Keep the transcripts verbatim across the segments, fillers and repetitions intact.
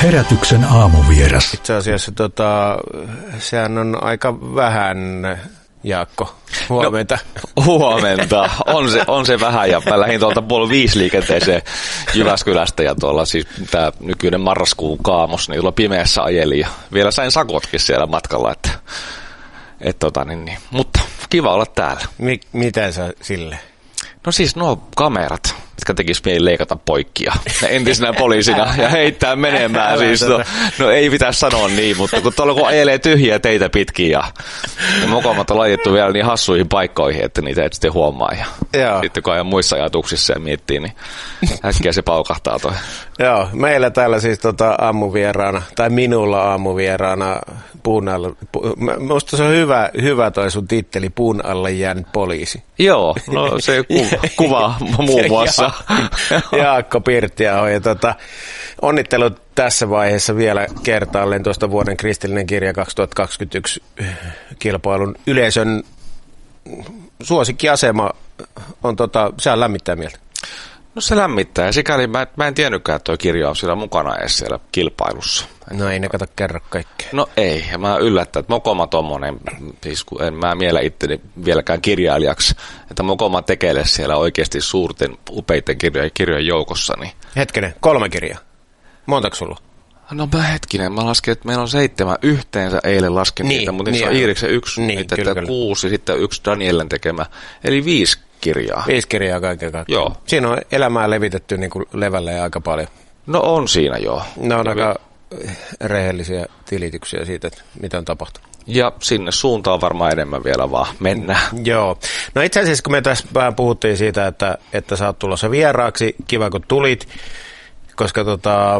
Herätyksen aamuvieras. Itse asiassa tota, sehän on aika vähän, Jaakko. Huomenta. No, huomenta. On se, on se vähän, ja mä lähdin tuolta puoli viisi liikenteeseen Jyväskylästä, ja tuolla siis tämä nykyinen marraskuun kaamos, niin tuolla pimeässä ajeli, ja vielä sain sakotkin siellä matkalla, että, et, tota, niin, niin. Mutta kiva olla täällä. Mi- miten sä sille? No siis nuo kamerat, jotka tekis mieli leikata poikkia entisenä poliisina ja heittää menemään. Siis, no, no ei pitäisi sanoa niin, mutta kun tuolla kun ajelee tyhjiä teitä pitkin ja, ja mokomat on laitettu vielä niin hassuihin paikkoihin, että niitä et sitten huomaa. Ja Joo. Sitten kun ajan muissa ajatuksissa ja miettii, niin äkkiä se paukahtaa toi. Joo, meillä täällä siis tota aamuvieraana, tai minulla aamuvieraana puun alla. Pu, musta se on hyvä, hyvä toi sun titteli, puun alle jäänyt poliisi. Joo, no se ku, kuva muun muassa. Ja, Jaakko Pirttiaho. Ja tota, onnittelut tässä vaiheessa vielä kertaalleen tuosta vuoden kristillinen kirja kaksituhattakaksikymmentäyksi kilpailun yleisön suosikkiasema on tota, se on lämmittää mieltä. No se lämmittää, ja sikäli mä, mä en tiennytkään, että tuo kirja on siellä mukana edes siellä kilpailussa. No ei ne kato kerro kaikkea. No ei, ja mä yllättän, että Mokoma tommonen, siis kun en mä miellä itteni vieläkään kirjailijaksi, että Mokoma tekelee siellä oikeasti suurten upeiden kirjojen, kirjojen joukossa. Niin. Hetkinen, kolme kirjaa. Montako sulla? No mä hetkinen, mä lasken, että meillä on seitsemän yhteensä, eilen lasken niin, niitä, mutta niin, se on Iiriksen yksi, niin, että kyllä, kyllä. kuusi, sitten yksi Danielen tekemä, eli viisi kirjaa. Viisi kirjaa kaiken kaikkiaan. Joo. Siinä on elämää levitetty niin kuin levälle aika paljon. No on siinä joo. Ne on aika rehellisiä tilityksiä siitä, että mitä on tapahtunut. Ja sinne suuntaan varmaan enemmän vielä vaan mennään. Joo. No itse asiassa kun me tässä vähän puhuttiin siitä, että, että sä oot tulossa vieraaksi, kiva kun tulit, koska tota,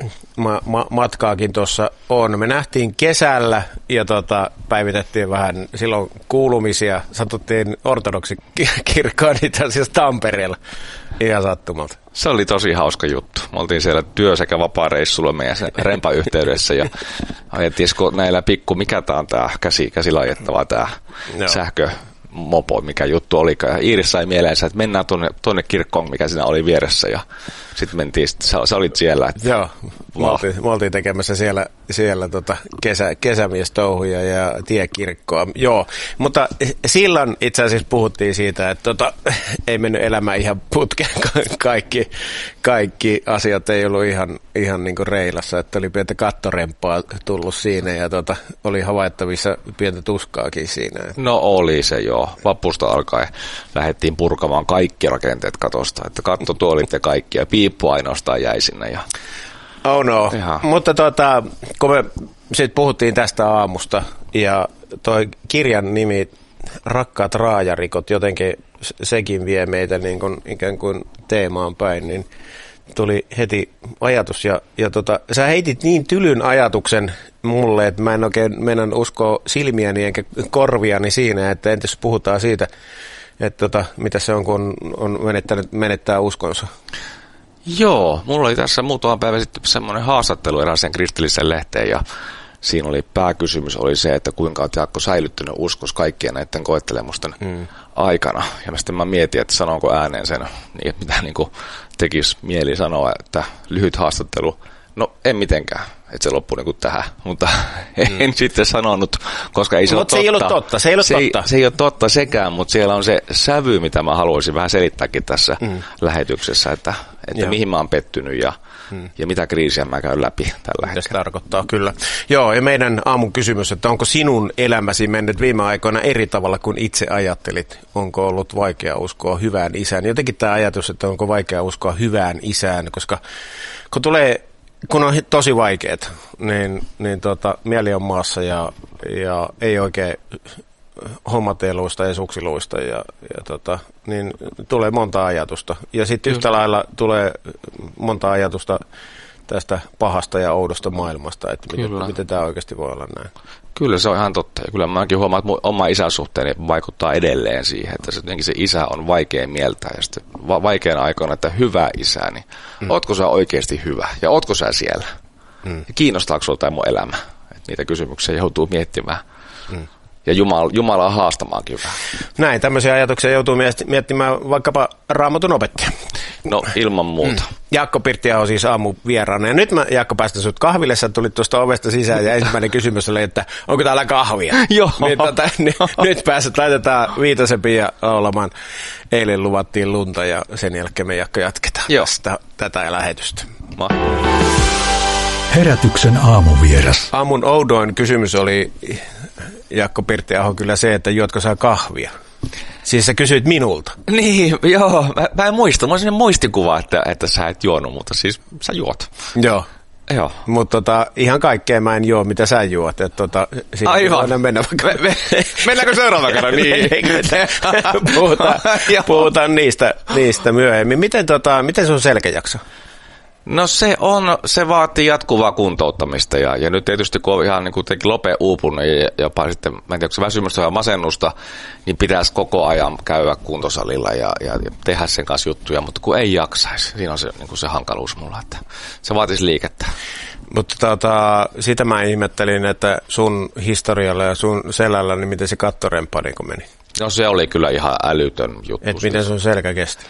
ma, ma, matkaakin tuossa on. Me nähtiin kesällä ja tota, päivitettiin vähän silloin kuulumisia. Satuttiin ortodoksikirkkoon itse asiassa Tampereella ihan sattumalta. Se oli tosi hauska juttu. Me oltiin siellä työ- sekä vapaa-reissulla meidän rempayhteydessä ja ajettiin näillä pikku, mikä tää on tää käsi, käsillä ajettava tää no. sähkömopo, mikä juttu olikaan. Ja Iiris sai mieleensä, että mennään tuonne, tuonne kirkkoon, mikä siinä oli vieressä ja sitten mentiin, sä, sä olit siellä. Että joo, me oltiin, me oltiin tekemässä siellä, siellä tota kesä, kesämiestouhuja ja tiekirkkoa. Joo, mutta silloin itse asiassa puhuttiin siitä, että tota, ei mennyt elämä ihan putkeen. Kaikki, kaikki asiat ei ollut ihan, ihan niin kuin reilassa, että oli pientä kattoremppaa tullut siinä ja tota, oli havaittavissa pientä tuskaakin siinä. No oli se joo. Vapusta alkaen lähdettiin purkamaan kaikki rakenteet katosta, että kattotuolit ja kaikki ja piippu ainoastaan jäi sinne. Ja oh no, ihan. Mutta tuota, kun me sitten puhuttiin tästä aamusta ja toi kirjan nimi Rakkaat raajarikot, jotenkin sekin vie meitä niin kuin ikään kuin teemaan päin, niin tuli heti ajatus ja, ja tota, sä heitit niin tylyn ajatuksen mulle, että mä en oikein mennä uskoa silmiäni enkä korviani siinä, että entäs puhutaan siitä, että tota, mitä se on, kun on menettänyt, menettää uskonsa. Joo, mulla oli tässä muutama päivä sitten semmoinen haastattelu erääseen kristilliseen lehteen ja siinä oli pääkysymys oli se, että kuinka olet Jaakko säilyttänyt uskos kaikkien näiden koettelemusten mm. aikana. Ja sitten mä mietin, että sanonko ääneen sen, niin että mitä niin kuin tekisi mieli sanoa, että lyhyt haastattelu. No en mitenkään, että se loppui niin kuin tähän, mutta mm. en sitten sanonut, koska ei se Mut ole se totta. Ei totta. Se ei ole se totta. Ei, se ei ole totta sekään, mutta siellä on se sävy, mitä mä haluaisin vähän selittääkin tässä mm. lähetyksessä, että, että mihin mä oon pettynyt ja, mm. ja mitä kriisiä mä käyn läpi tällä hetkellä. Se tarkoittaa, kyllä. Joo, ja meidän aamun kysymys, että onko sinun elämäsi mennyt viime aikoina eri tavalla kuin itse ajattelit? Onko ollut vaikea uskoa hyvään isään? Jotenkin tämä ajatus, että onko vaikea uskoa hyvään isään, koska kun tulee... Kun on tosi vaikeet, niin, niin tota, mieli on maassa ja, ja ei oikein hommateluista ja suksiluista, ja, ja tota, niin tulee monta ajatusta. Ja sitten yhtä lailla tulee monta ajatusta tästä pahasta ja oudosta maailmasta, että miten, miten tämä oikeasti voi olla näin. Kyllä se on ihan totta. Ja kyllä mäkin huomaan, että mun oma isäsuhteeni vaikuttaa edelleen siihen, että se, se isä on vaikea mieltää. Ja sitten va- vaikeana aikoina, että hyvä isä, niin mm. ootko sä oikeasti hyvä? Ja ootko sä siellä? Mm. Ja kiinnostaako sulla tämä mun elämä? Että niitä kysymyksiä joutuu miettimään. Mm. Ja Jumala, Jumalaa haastamaankin hyvää. Näin, tämmöisiä ajatuksia joutuu miettimään vaikkapa Raamatun opettaja. No ilman muuta. Mm. Jaakko Pirttiaho siis aamuvieraana. Ja nyt mä, Jaakko, päästän sut kahville. Sä tulit tuosta ovesta sisään ja ensimmäinen kysymys oli, että onko täällä kahvia? Joo. Niin, tota, n- nyt pääset, laitetaan Viitasen Pia laulamaan. Eilen luvattiin lunta ja sen jälkeen me, Jaakko, jatketaan tästä, tätä lähetystä. Ma. Herätyksen aamuvieras. Aamun oudoin kysymys oli, Jaakko Pirttiaho, kyllä se, että juotko sä kahvia? Siis sä kysyit minulta. Niin, joo. Mä, mä en muista. Mä olisin muistikuva, että, että sä et juonut, mutta siis sä juot. Joo. Joo. Mutta tota, ihan kaikkea mä en juo, mitä sä juot. Et, tota, aivan. Mennä vaikka... me, me, mennäänkö seuraava kerran? Niin. puhutaan puhutaan niistä, niistä myöhemmin. Miten, tota, miten sun selkäjakso? No se on, se vaatii jatkuvaa kuntouttamista ja, ja nyt tietysti kun on ihan niin kuin lopea uupunut ja jopa sitten, mä en tiedä, onko se väsymystä vai masennusta, niin pitäisi koko ajan käydä kuntosalilla ja, ja, ja tehdä sen kanssa juttuja, mutta kun ei jaksaisi, siinä on se, niin kuin se hankaluus mulla, että se vaatisi liikettä. Mutta tota, sitä mä ihmettelin, että sun historialla ja sun selällä, niin miten se kattoremppa niin meni? No se oli kyllä ihan älytön juttu. Et miten sun selkä kesti?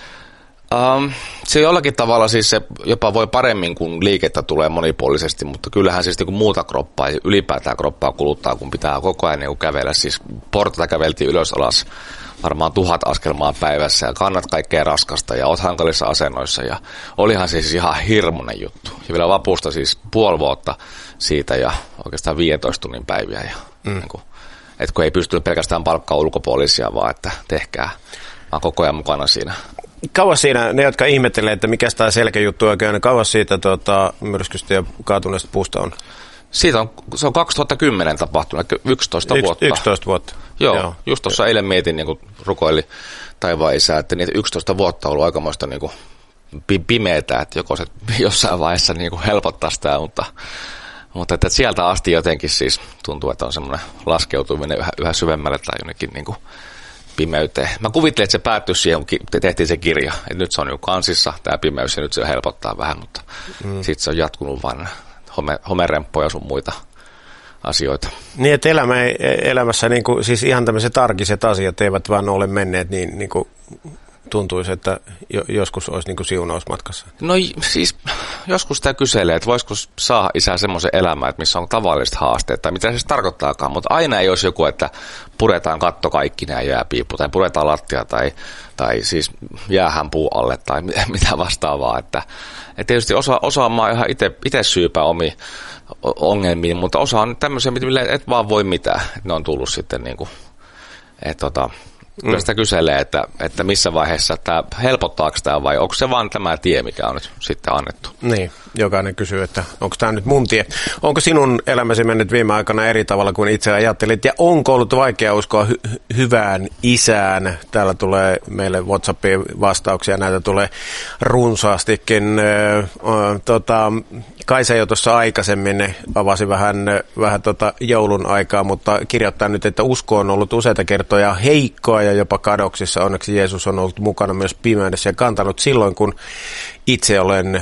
Um, se jollakin tavalla siis se jopa voi paremmin, kun liikettä tulee monipuolisesti, mutta kyllähän siis niin muuta kroppaa ja ylipäätään kroppaa kuluttaa, kun pitää koko ajan niin kävellä. Siis portaita käveltiin ylös alas varmaan tuhat askelmaa päivässä ja kannat kaikkea raskasta ja oot hankalissa asennoissa ja olihan siis ihan hirmuinen juttu. Ja vielä vapusta siis puoli vuotta siitä ja oikeastaan viisitoista tunnin päiviä. Ja, mm. niin kuin, että kun ei pystynyt pelkästään palkkaa ulkopuolisia, vaan että tehkää, vaan koko ajan mukana siinä. Kauas siinä, ne jotka ihmettelee, että mikä tämä selkäjuttu oikein on, kauas siitä tuota, myrskystä ja kaatuneesta puusta on? Siitä on, se on kaksituhattakymmenen tapahtunut, yksitoista Yks, vuotta. yksitoista vuotta. Joo, Joo. just tuossa eilen mietin, niin kuin rukoili taivaan isä, että niitä yksitoista vuotta on ollut aikamoista niin kuin pimeätä, että joko se jossain vaiheessa niin kuin helpottaa sitä, mutta, mutta että sieltä asti jotenkin siis tuntuu, että on semmoinen laskeutuminen yhä, yhä syvemmälle tai jonnekin niin kuin pimeyteen. Mä kuvittelin, että se päättyisi siihen, kun tehtiin se kirja. Että nyt se on niin kansissa, tämä pimeys, ja nyt se helpottaa vähän, mutta mm. sitten se on jatkunut vaan home, homeremppoja ja sun muita asioita. Niin, että elämä, elämässä niin kuin, siis ihan tämmöiset arkiset asiat eivät vaan ole menneet niin, niin kuin tuntuisi, että jo, joskus olisi niin kuin siunausmatkassa. No siis joskus sitä kyselee, että voisiko saada isää semmoisen elämän, että missä on tavalliset haasteet, tai mitä se tarkoittaakaan, mutta aina ei olisi joku, että puretaan katto kaikki nämä jääpiippu, tai puretaan lattia, tai, tai siis jäähän puu alle, tai mitä vastaavaa. Että, että tietysti osa, osa maa ihan itse syypää omiin ongelmiin, mutta osa on tämmöisiä, millä et vaan voi mitään. Että ne on tullut sitten niin kuin, että tota... Kyllä sitä kyselee, että, että missä vaiheessa tämä, helpottaako tämä vai onko se vaan tämä tie, mikä on nyt sitten annettu? Niin, jokainen kysyy, että onko tämä nyt mun tie. Onko sinun elämäsi mennyt viime aikana eri tavalla kuin itse ajattelit ja onko ollut vaikea uskoa hy- hyvään isään? Täällä tulee meille WhatsAppiin vastauksia, näitä tulee runsaastikin. Ö, ö, tota, Kaisa jo tuossa aikaisemmin avasi vähän, vähän tota joulun aikaa, mutta kirjoittaa nyt, että usko on ollut useita kertoja heikkoa ja jopa kadoksissa. Onneksi Jeesus on ollut mukana myös pimeydessä ja kantanut silloin, kun itse olen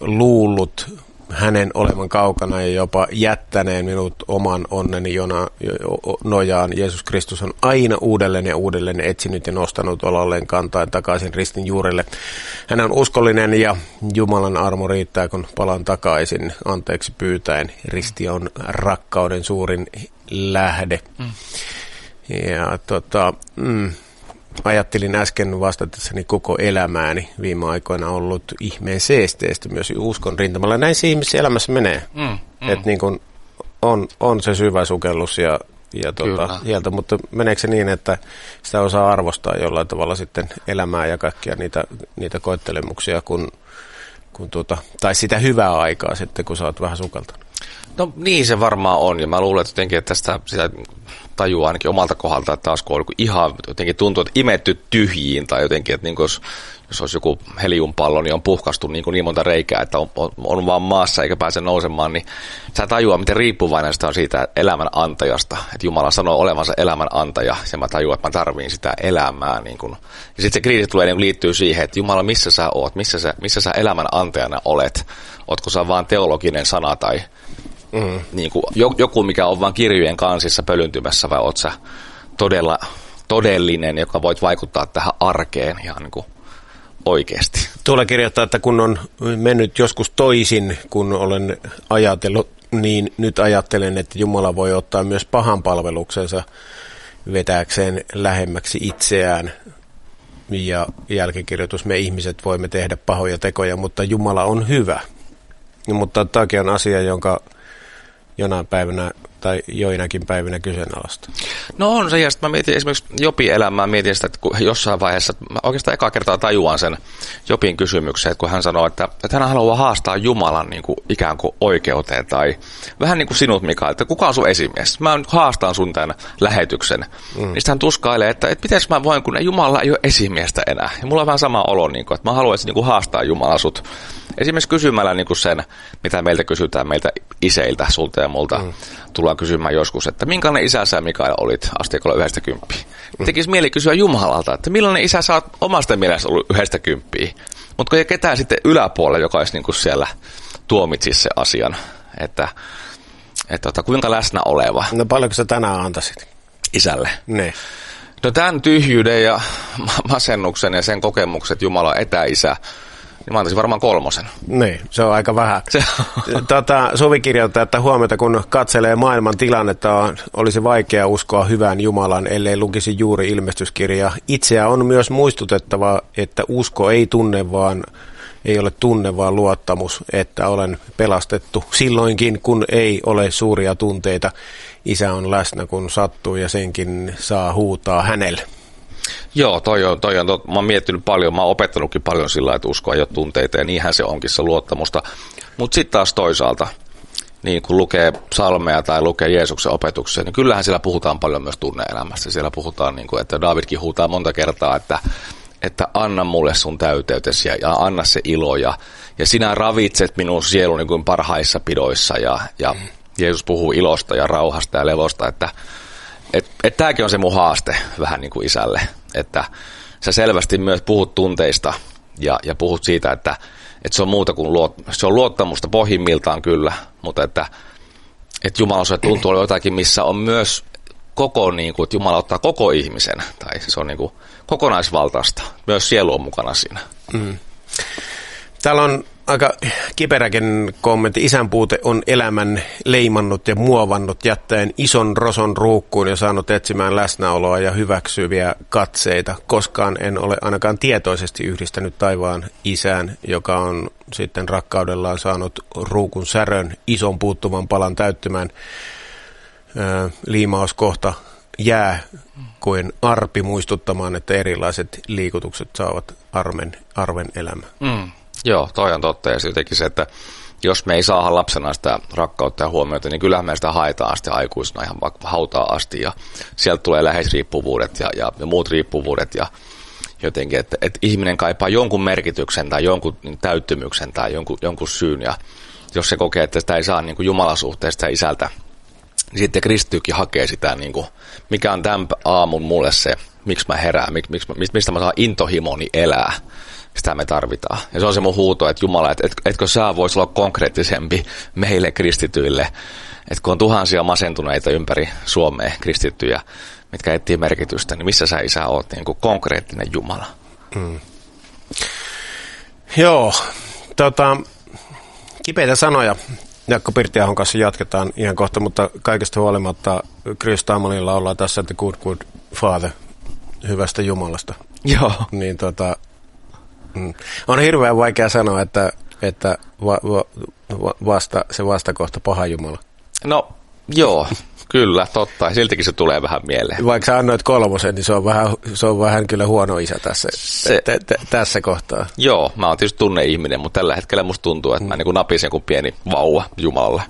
luullut hänen olevan kaukana ja jopa jättäneen minut oman onneni jona, nojaan. Jeesus Kristus on aina uudelleen ja uudelleen etsinyt ja nostanut olalleen kantaen takaisin ristin juurelle. Hän on uskollinen ja Jumalan armo riittää, kun palaan takaisin anteeksi pyytäen. Risti on rakkauden suurin lähde. Mm. Ja tota... Mm, ajattelin äsken vastatessani koko elämääni viime aikoina ollut ihmeen seesteestä myös uskon rintamalla. Näin se ihmisessä elämässä menee. Mm, mm. Että niin kun on, on se syvä sukellus ja, ja tuota, hieltä, mutta meneekö se niin, että sitä osaa arvostaa jollain tavalla sitten elämää ja kaikkia niitä, niitä koettelemuksia, kun, kun tuota, tai sitä hyvää aikaa sitten, kun sä oot vähän sukeltanut? No niin se varmaan on, ja mä luulen, että jotenkin, että tästä sitä tajuaa ainakin omalta kohdalta, että taas kun on ihan jotenkin tuntuu, että imetty tyhjiin, tai jotenkin, että niin jos, jos olisi joku heliumpallo, niin on puhkastu niin, niin monta reikää, että on, on, on vaan maassa eikä pääse nousemaan, niin sä tajuaa, miten riippuvainen sitä on siitä elämän antajasta, että Jumala sanoo olevansa elämän antaja, ja mä tajuan, että mä tarviin sitä elämää. Niin kun. Ja sitten se kriisi tulee, niin liittyy siihen, että Jumala, missä sä oot, missä sä, missä sä elämän antajana olet, ootko sä vaan teologinen sana tai Mm. Niin kuin joku, mikä on vain kirjojen kansissa pölyntymässä, vai oot sä todella todellinen, joka voit vaikuttaa tähän arkeen ihan niin kuin oikeasti. Tuolla kirjoittaa, että kun on mennyt joskus toisin, kun olen ajatellut, niin nyt ajattelen, että Jumala voi ottaa myös pahan palveluksensa vetääkseen lähemmäksi itseään. Ja jälkikirjoitus, me ihmiset voimme tehdä pahoja tekoja, mutta Jumala on hyvä. Mutta tämäkin on asia, jonka jonain päivänä tai joinakin päivinä kyseenalaista. No on se, ja sitten mä mietin esimerkiksi Jobin elämää, mietin sitä, että kun jossain vaiheessa, mä oikeastaan ekaa kertaa tajuan sen Jobin kysymyksen, että kun hän sanoo, että, että hän haluaa haastaa Jumalan niin kuin ikään kuin oikeuteen, tai vähän niin kuin sinut, Mika, että kuka on sun esimies? Mä nyt haastan sun tämän lähetyksen. Mm. Niin hän tuskailee, että, että miten mä voin, kun Jumala ei ole esimiestä enää. Ja mulla on vähän sama olo, niin kuin, että mä haluaisin niin kuin haastaa Jumala sut. Esimerkiksi kysymällä niin kuin sen, mitä meiltä kysytään, meiltä iseiltä, sulta ja multa, mm. tullaan kysymään joskus, että minkälainen isä sä, Mikael, olit asteikolla yhdestä kymppiä. Mm. Tekisi mieli kysyä Jumalalta, että millainen isä sä oot omasta mielestä ollut yhdestä kymppiä. Mutta kun ei ketään sitten yläpuolella, joka olisi niin kuin siellä tuomitsisi se asian, että, että, että kuinka läsnä oleva. No paljonko sä tänään antaisit? Isälle. Ne. No tämän tyhjyyden ja masennuksen ja sen kokemukset, Jumala on etäisä, niin mä antaisin varmaan kolmosen. Niin, se on aika vähän. tota, Suvi kirjoittaa, että huomenta kun katselee maailman tilannetta, on, olisi vaikea uskoa hyvään Jumalan, ellei lukisi juuri ilmestyskirjaa. Itseä on myös muistutettava, että usko ei tunne, vaan ei ole tunne, vaan luottamus, että olen pelastettu silloinkin, kun ei ole suuria tunteita. Isä on läsnä, kun sattuu, ja senkin saa huutaa hänelle. Joo, toi on, toi on, toi, mä oon miettinyt paljon, mä oon opettanutkin paljon sillä, että uskoa ei ole tunteita, ja niinhän se onkin se luottamusta. Mutta sitten taas toisaalta, niin kun lukee psalmeja tai lukee Jeesuksen opetuksia, niin kyllähän siellä puhutaan paljon myös tunne-elämästä. Siellä puhutaan, niin kun, että Daavidkin huutaa monta kertaa, että, että anna mulle sun täyteytesi ja, ja anna se ilo, ja, ja sinä ravitset minun sieluni kuin parhaissa pidoissa, ja, ja Jeesus puhuu ilosta ja rauhasta ja levosta, että Että et tämäkin on se mun haaste vähän niin kuin isälle, että sä selvästi myös puhut tunteista ja, ja puhut siitä, että, että se on muuta kuin luot, se on luottamusta pohjimmiltaan kyllä, mutta että, että Jumala se tuntuu olla jotakin, missä on myös koko, niin kuin, että Jumala ottaa koko ihmisen, tai se on niin kuin kokonaisvaltaista, myös sielu on mukana siinä. Mm. Täällä on aika kiperäkin kommentti. Isän puute on elämän leimannut ja muovannut, jättäen ison roson ruukkuun ja saanut etsimään läsnäoloa ja hyväksyviä katseita. Koskaan en ole ainakaan tietoisesti yhdistänyt taivaan isään, joka on sitten rakkaudellaan saanut ruukun särön ison puuttuvan palan täyttämään. Ää, liimaus kohta jää kuin arpi muistuttamaan, että erilaiset liikutukset saavat arven, arven elämä. Mm. Joo, toi on totta, ja jotenkin se, että jos me ei saada lapsena sitä rakkautta ja huomiota, niin kyllähän me sitä haetaan asti aikuisena ihan vaikka hautaa asti, ja sieltä tulee läheisriippuvuudet ja, ja, ja muut riippuvuudet, ja jotenkin, että, että ihminen kaipaa jonkun merkityksen tai jonkun täyttymyksen tai jonkun, jonkun syyn, ja jos se kokee, että sitä ei saa niin kuin Jumalasuhteesta ja isältä, niin sitten kristittykin hakee sitä, niin kuin, mikä on tämän aamun mulle se, miksi mä herään, mik, mik, mistä mä saan intohimoni elää. Sitä me tarvitaan. Ja se on se mun huuto, että Jumala, että et, etkö sä vois olla konkreettisempi meille kristityille, että kun on tuhansia masentuneita ympäri Suomea kristittyjä, mitkä etsii merkitystä, niin missä sä isä oot niin kuin konkreettinen Jumala? Mm. Joo, tota, kipeitä sanoja. Jaakko Pirttiahon kanssa jatketaan ihan kohta, mutta kaikesta huolimatta Chris Tamalilla ollaan tässä, että good, good father, hyvästä Jumalasta. Joo. Niin tota, on hirveän vaikea sanoa, että, että va, va, va, vasta, se vastakohta paha Jumala. No joo, kyllä, totta. Siltikin se tulee vähän mieleen. Vaikka sä annoit kolmosen, niin se on vähän, se on vähän kyllä huono isä tässä, se, t- t- tässä kohtaa. Joo, mä oon tietysti tunne-ihminen, mutta tällä hetkellä musta tuntuu, että mä niin kuin napisen kuin pieni vauva Jumalalle.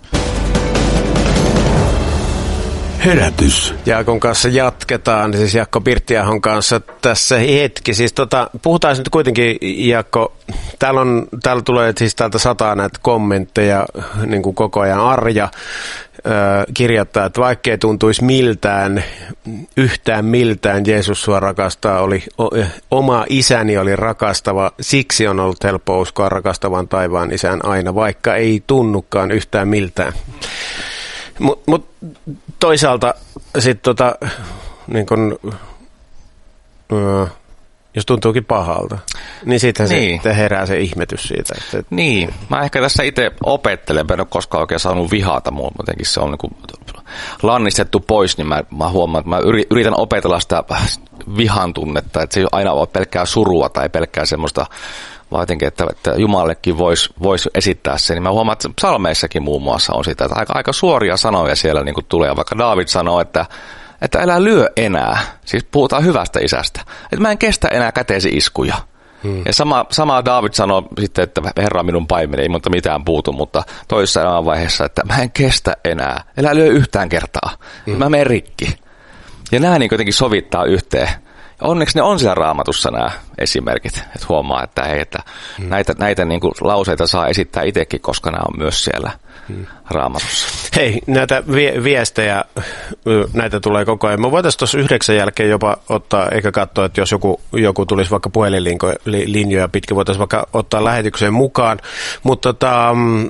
Herätys. Jaakon kanssa jatketaan, siis Jaakko Pirttiahon kanssa tässä hetki. Siis tota, puhutaan nyt kuitenkin, Jaakko, täällä, on, täällä tulee siis täältä sataa näitä kommentteja niin kuin koko ajan. Arja äh, kirjoittaa, että vaikkei tuntuisi miltään, yhtään miltään Jeesus sua rakastaa, oli, o, oma isäni oli rakastava, siksi on ollut helppo uskoa rakastavan taivaan isän aina, vaikka ei tunnukaan yhtään miltään. Mutta mut toisaalta sitten tota, niin kun, ö, jos tuntuukin pahalta, niin sitten niin. se herää se ihmetys siitä. Että... Niin, mä ehkä tässä itse opettelen, en ole koskaan oikein saanut vihata, muutenkin se on niin kuin lannistettu pois, niin mä, mä huomaan, että mä yritän opetella sitä vihan tunnetta, että se ei aina ole pelkkää surua tai pelkkää semmoista, vaan jotenkin, että, että Jumallekin voisi vois esittää sen. Niin mä huomaan, että psalmeissakin muun muassa on sitä, että aika, aika suoria sanoja siellä niin kuin tulee, vaikka Daavid sanoo, että että älä lyö enää, siis puhutaan hyvästä isästä, että mä en kestä enää käteesi iskuja. Hmm. Ja sama, sama Daavid sanoo sitten, että Herra on minun paimeni, ei monta mitään puutu, mutta toisessa elämänvaiheessa, että mä en kestä enää, älä lyö yhtään kertaa, hmm. mä menen rikki. Ja nämä niin jotenkin sovittaa yhteen. Ja onneksi ne on siellä Raamatussa nämä esimerkit, että huomaa, että, hei, että hmm. näitä, näitä niin kuin lauseita saa esittää itsekin, koska nämä on myös siellä hmm. Raamatussa. Hei, näitä vie- viestejä, näitä tulee koko ajan. Me voitaisiin tuossa yhdeksän jälkeen jopa ottaa, eikä katsoa, että jos joku, joku tulisi vaikka puhelinlinjoja pitkin, voitaisiin vaikka ottaa lähetykseen mukaan. Mutta tota,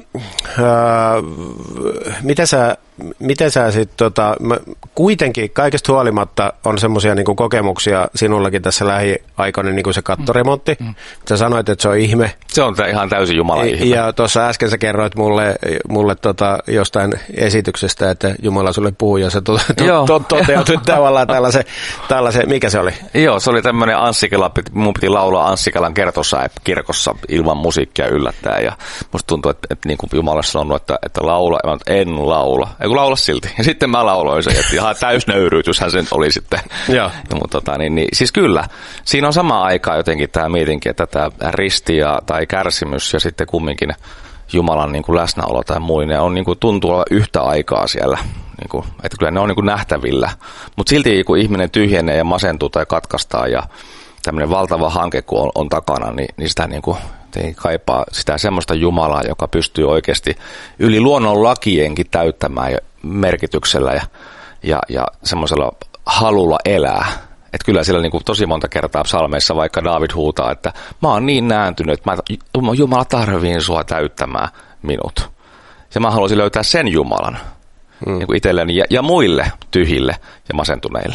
äh, mitä sä, miten sä sitten, tota, kuitenkin kaikesta huolimatta on semmoisia niinku kokemuksia sinullakin tässä lähiaikoina, niin kuin se kattoremontti. Mm. Sä sanoit, että se on ihme. Se on ihan täysin Jumalan ihme. Ja tuossa äsken sä kerroit mulle, mulle tota, jostain esityksestä, että Jumala sulle puhuu, ja se to, to, to, toteutui tavallaan tällaisen, tällaisen, mikä se oli? Joo, se oli tämmöinen Anssi Kela, mun piti laulaa Anssi Kelan kertossa kirkossa ilman musiikkia yllättää, ja musta tuntuu, että, että niin kuin Jumala on sanonut, että, että laula, en laula, ei kun laula silti, ja sitten mä lauloin sen, että ihan täysnöyryytyshän se oli sitten. Joo. Ja, mutta, tota, niin, niin, siis kyllä, siinä on sama aikaa jotenkin tämä mietinkin, että tämä risti ja, tai kärsimys ja sitten kumminkin Jumalan niin kuin läsnäolo tai muinen on niin kuin tuntuu olla yhtä aikaa siellä, niin kuin, että kyllä ne on niin kuin nähtävillä, mutta silti kun ihminen tyhjenee ja masentuu tai katkaistaan ja tämmöinen valtava hanke kun on, on takana, niin, niin sitä niin kuin kaipaa sitä semmoista Jumalaa, joka pystyy oikeasti yli luonnon lakienkin täyttämään merkityksellä ja, ja, ja semmoisella halulla elää. Että kyllä siellä niin kuin tosi monta kertaa psalmeissa vaikka Daavid huutaa, että mä oon niin nääntynyt, että mä, Jumala tarvii sua täyttämään minut. Ja mä haluaisin löytää sen Jumalan hmm. niin kuin itselleni ja, ja muille tyhjille ja masentuneille.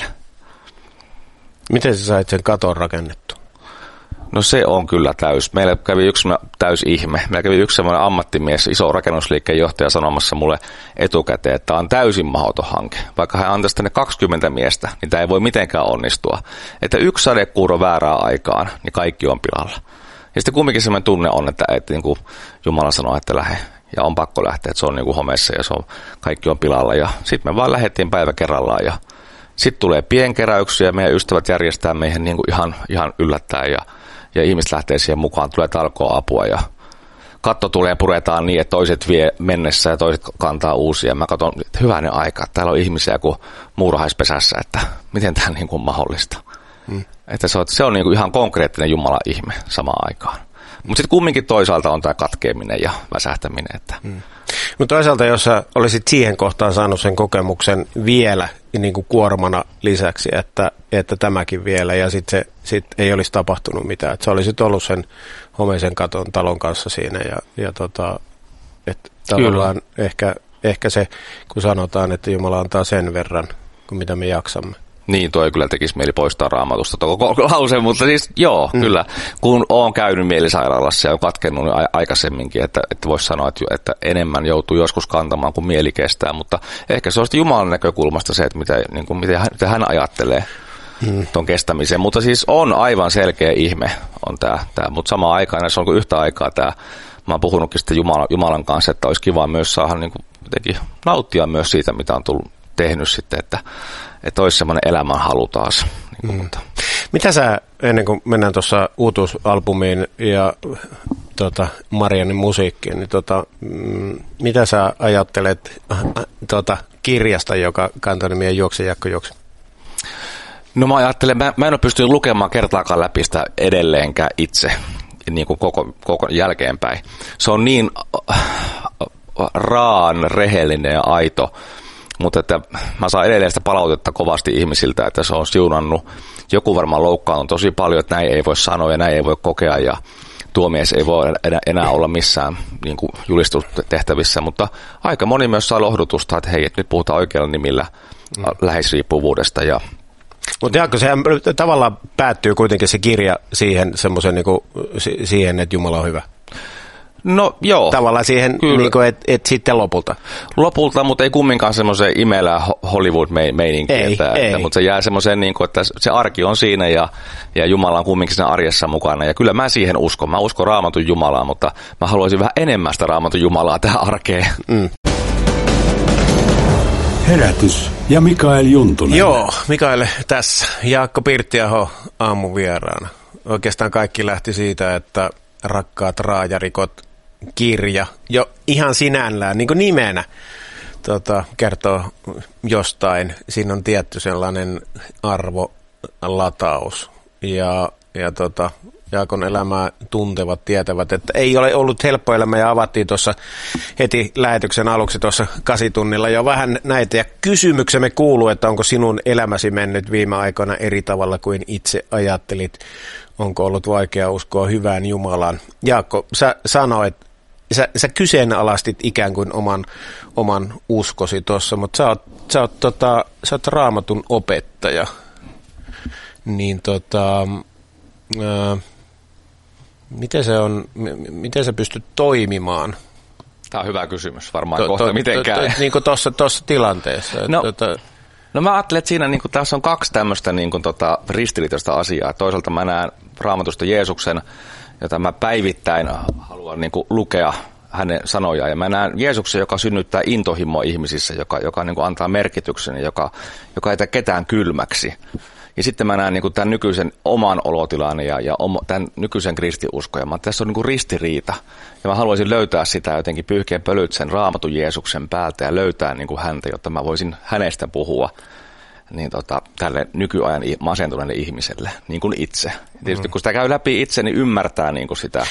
Miten sä sait sen katon rakennettu? No se on kyllä täys. Meillä kävi yksi täys ihme. Meillä kävi yksi semmoinen ammattimies, iso rakennusliikkeen johtaja sanomassa mulle etukäteen, että tämä on täysin mahdoton hanke. Vaikka hän antaisi tänne kaksikymmentä miestä, niin tämä ei voi mitenkään onnistua. Että yksi sadekuuro väärään aikaan, niin kaikki on pilalla. Ja sitten kumminkin semmoinen tunne on, että, että niin kuin Jumala sanoo, että lähde. Ja on pakko lähteä, että se on niin kuin homeessa ja se on, kaikki on pilalla. Ja sitten me vaan lähdettiin päivä kerrallaan ja sitten tulee pienkeräyksiä. Meidän ystävät järjestää meihin niin kuin ihan, ihan yllättäen ja Ja ihmiset lähtee siihen mukaan, tulee talkoa apua ja katto tulee puretaan niin, että toiset vie mennessä ja toiset kantaa uusia. Mä katson, että hyvänen aika, että täällä on ihmisiä kuin muurahaispesässä, että miten tämä niin kuin on mahdollista. Hmm. Että se on, se on niin kuin ihan konkreettinen Jumalan ihme samaan aikaan. Mutta sitten kumminkin toisaalta on tämä katkeaminen ja väsähtäminen. Että. Hmm. Mutta toisaalta, jos sä olisit siihen kohtaan saanut sen kokemuksen vielä niin kuin kuormana lisäksi, että, että tämäkin vielä, ja sitten sit ei olisi tapahtunut mitään. Että sä olisit ollut sen homeisen katon talon kanssa siinä, ja, ja tota, että tavallaan ehkä, ehkä se, kun sanotaan, että Jumala antaa sen verran, kuin mitä me jaksamme. Niin, toi kyllä tekisi mieli poistaa Raamatusta tuo koko lause, mutta siis joo, mm. kyllä. Kun olen käynyt mielisairaalassa ja on katkennut niin aikaisemminkin, että, että voisi sanoa, että, että enemmän joutuu joskus kantamaan kuin mieli kestää, mutta ehkä se on sitten Jumalan näkökulmasta se, että mitä, niin kuin, mitä, hän, mitä hän ajattelee mm. tuon kestämiseen. Mutta siis on aivan selkeä ihme, on tämä, tämä. Mutta samaan aikaan, se on kuin yhtä aikaa tämä, mä oon puhunutkin sitten Jumalan, Jumalan kanssa, että olisi kiva myös saada niin kuin, jotenkin nauttia myös siitä, mitä on tullut tehnyt sitten, että että olisi semmoinen elämänhalu taas. Niin mm. Mitä sä, ennen kuin mennään tuossa uutuusalbumiin ja tota, Marianin musiikkiin, niin tota, mm, mitä sä ajattelet äh, tota, kirjasta, joka kantoi nimiä Juokse, Jakko, juokse? No mä ajattelen, mä, mä en ole pystynyt lukemaan kertaakaan läpi sitä edelleenkään itse, niin kuin koko, koko jälkeenpäin. Se on niin äh, raan, rehellinen ja aito, mutta että mä saan edelleen sitä palautetta kovasti ihmisiltä, että se on siunannut. Joku varmaan loukkaanut tosi paljon, että näin ei voi sanoa ja näin ei voi kokea ja tuomies ei voi enää olla missään niin kuin julistustehtävissä, mutta aika moni myös saa lohdutusta, että hei, että nyt puhutaan oikealla nimillä mm. läheisriippuvuudesta ja Mutta Jaakko, sehän tavallaan päättyy kuitenkin se kirja siihen, semmoisen, niin kuin, siihen, että Jumala on hyvä. No joo. Tavallaan siihen, niin että et sitten lopulta. Lopulta, mutta ei kumminkaan semmoisen imelää Hollywood-meininkiä. Että, ei. Että, mutta se jää semmoiseen, niin kuin, että se arki on siinä ja, ja Jumala on kumminkin siinä arjessa mukana. Ja kyllä mä siihen uskon. Mä uskon Raamatun Jumalaa, mutta mä haluaisin vähän enemmän sitä Raamatun Jumalaa tähän arkeen. Mm. Herätys ja Mikael Juntunen. Joo, Mikael tässä. Jaakko Pirttiaho aamuvieraana. Oikeastaan kaikki lähti siitä, että Rakkaat raajarikot kirja jo ihan sinällään, niin kuin nimenä, tota, kertoo jostain. Siinä on tietty sellainen arvolataus. Ja, ja tota, Jaakon elämää tuntevat tietävät, että ei ole ollut helppo elämä, ja avattiin tuossa heti lähetyksen aluksi tuossa kasitunnilla jo vähän näitä. Ja kysymyksemme kuuluu, että onko sinun elämäsi mennyt viime aikoina eri tavalla kuin itse ajattelit? Onko ollut vaikea uskoa hyvään Jumalaan? Jaakko, sä sanoit, sä, sä kyseenalaistit ikään kuin oman, oman uskosi tuossa, mutta sä oot, sä oot, tota, sä oot Raamatun opettaja. Niin tota, ää, miten se on, m- miten sä pystyt toimimaan? Tämä on hyvä kysymys, varmaan to, kohta to, mitenkään. To, to, niin kuin tuossa tilanteessa. No. Tota, No mä ajattelen, että siinä niin kuin, tässä on kaksi tämmöistä niin kuin, tota, ristiriitaista asiaa. Toisaalta mä näen Raamatusta Jeesuksen, jota mä päivittäin haluan niin kuin, lukea hänen sanojaan. Ja mä näen Jeesuksen, joka synnyttää intohimo ihmisissä, joka, joka niin kuin, antaa merkityksen ja joka, joka ei tee ketään kylmäksi. Ja sitten mä näen niin kuin, tämän nykyisen oman olotilan ja, ja oma, tämän nykyisen kristiuskon. Ja mä, tässä on niin kuin, ristiriita. Ja mä haluaisin löytää sitä jotenkin pyyhkeä pölyt sen Raamatun Jeesuksen päältä ja löytää niin kuin häntä, jotta mä voisin hänestä puhua niin, tota, tälle nykyajan masentuneelle ihmiselle, niin kuin itse. Ja tietysti kun sitä käy läpi itse, niin ymmärtää niin kuin sitä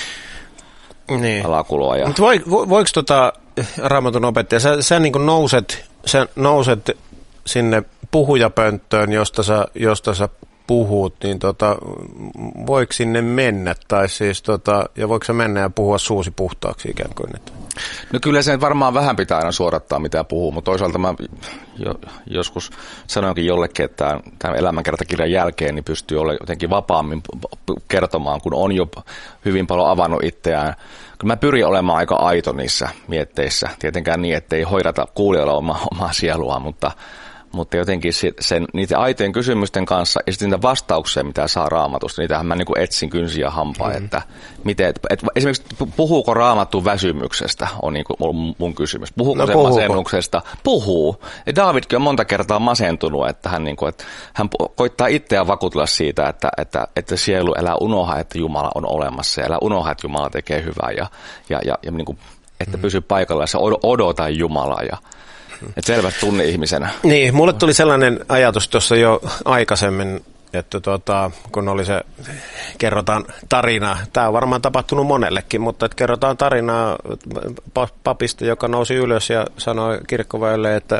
niin. alakuloa. Ja... Mutta voi, vo, voiko tota, Raamatun opettaja, sä, sä niin kuin nouset, sä nouset sinne puhujapönttöön, josta sä, josta sä puhut, niin tota, voiko sinne mennä, tai siis tota, ja voiko sä mennä ja puhua suusi puhtaaksi ikään kuin? Että? No kyllä sen varmaan vähän pitää aina suodattaa, mitä puhuu, mutta toisaalta mä jo, joskus sanoinkin jollekin, että tämän elämänkertakirjan jälkeen niin pystyy olla jotenkin vapaammin kertomaan, kun on jo hyvin paljon avannut itseään. Kyllä mä pyrin olemaan aika aito niissä mietteissä, tietenkään niin, ettei hoidata kuulijoilla omaa, omaa sielua, mutta Mutta jotenkin sen, niiden aitojen kysymysten kanssa ja sitten niitä vastauksia, mitä saa Raamatusta, niitähän mä niin kuin etsin kynsiä ja hampaa. Mm-hmm. Että miten, et, et, esimerkiksi puhuuko Raamattu väsymyksestä, on niin kuin mun, mun kysymys. Puhuuko no, se puhuuko? Masennuksesta? Puhuu. Ja Daavidkin on monta kertaa masentunut, että hän, niin kuin, että hän koittaa itseään vakuutella siitä, että, että, että sielu älä unoha, että Jumala on olemassa ja älä unoha, että Jumala tekee hyvää ja, ja, ja, ja niin kuin, että mm-hmm. pysy paikalla ja odota Jumalaa ja että selvästi tunne ihmisenä. Niin, mulle tuli sellainen ajatus tuossa jo aikaisemmin, että tuota, kun oli se, kerrotaan tarinaa, tämä on varmaan tapahtunut monellekin, mutta että kerrotaan tarinaa papista, joka nousi ylös ja sanoi kirkkoväelle, että,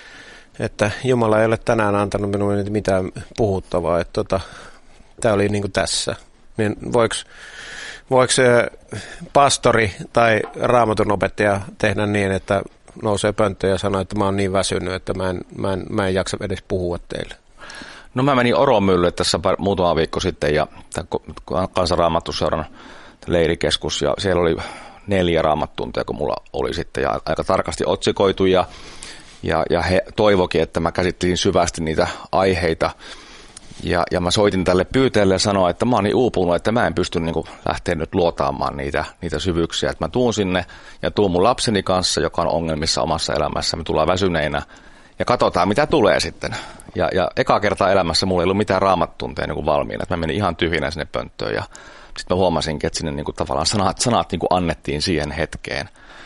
että Jumala ei ole tänään antanut minulle mitään puhuttavaa, että tota, tämä oli niin kuin tässä. Niin voiko, voiko se pastori tai Raamatun opettaja tehdä niin, että nousee pönttöön ja sanoo, että mä oon niin väsynyt, että mä en, mä en, mä en jaksa edes puhua teille? No mä menin Oromyllylle tässä muutama viikko sitten ja Kansanraamattuseuran leirikeskus ja siellä oli neljä raamattuntia, kun mulla oli sitten ja aika tarkasti otsikoitu ja, ja, ja he toivokin, että mä käsittelin syvästi niitä aiheita ja, ja mä soitin tälle pyytäjälle ja sanoin, että mä oon niin uupunut, että mä en pysty niin kuin lähteä nyt luotaamaan niitä, niitä syvyyksiä, että mä tuun sinne ja tuun mun lapseni kanssa, joka on ongelmissa omassa elämässä, me tullaan väsyneinä ja katsotaan mitä tulee sitten. Ja, ja eka kertaa elämässä mulla ei ollut mitään raamattunteja niin kuin valmiina, että mä menin ihan tyhjänä sinne pönttöön ja sitten mä huomasinkin, että sinne niin kuin tavallaan sanat, sanat niin kuin annettiin siihen hetkeen.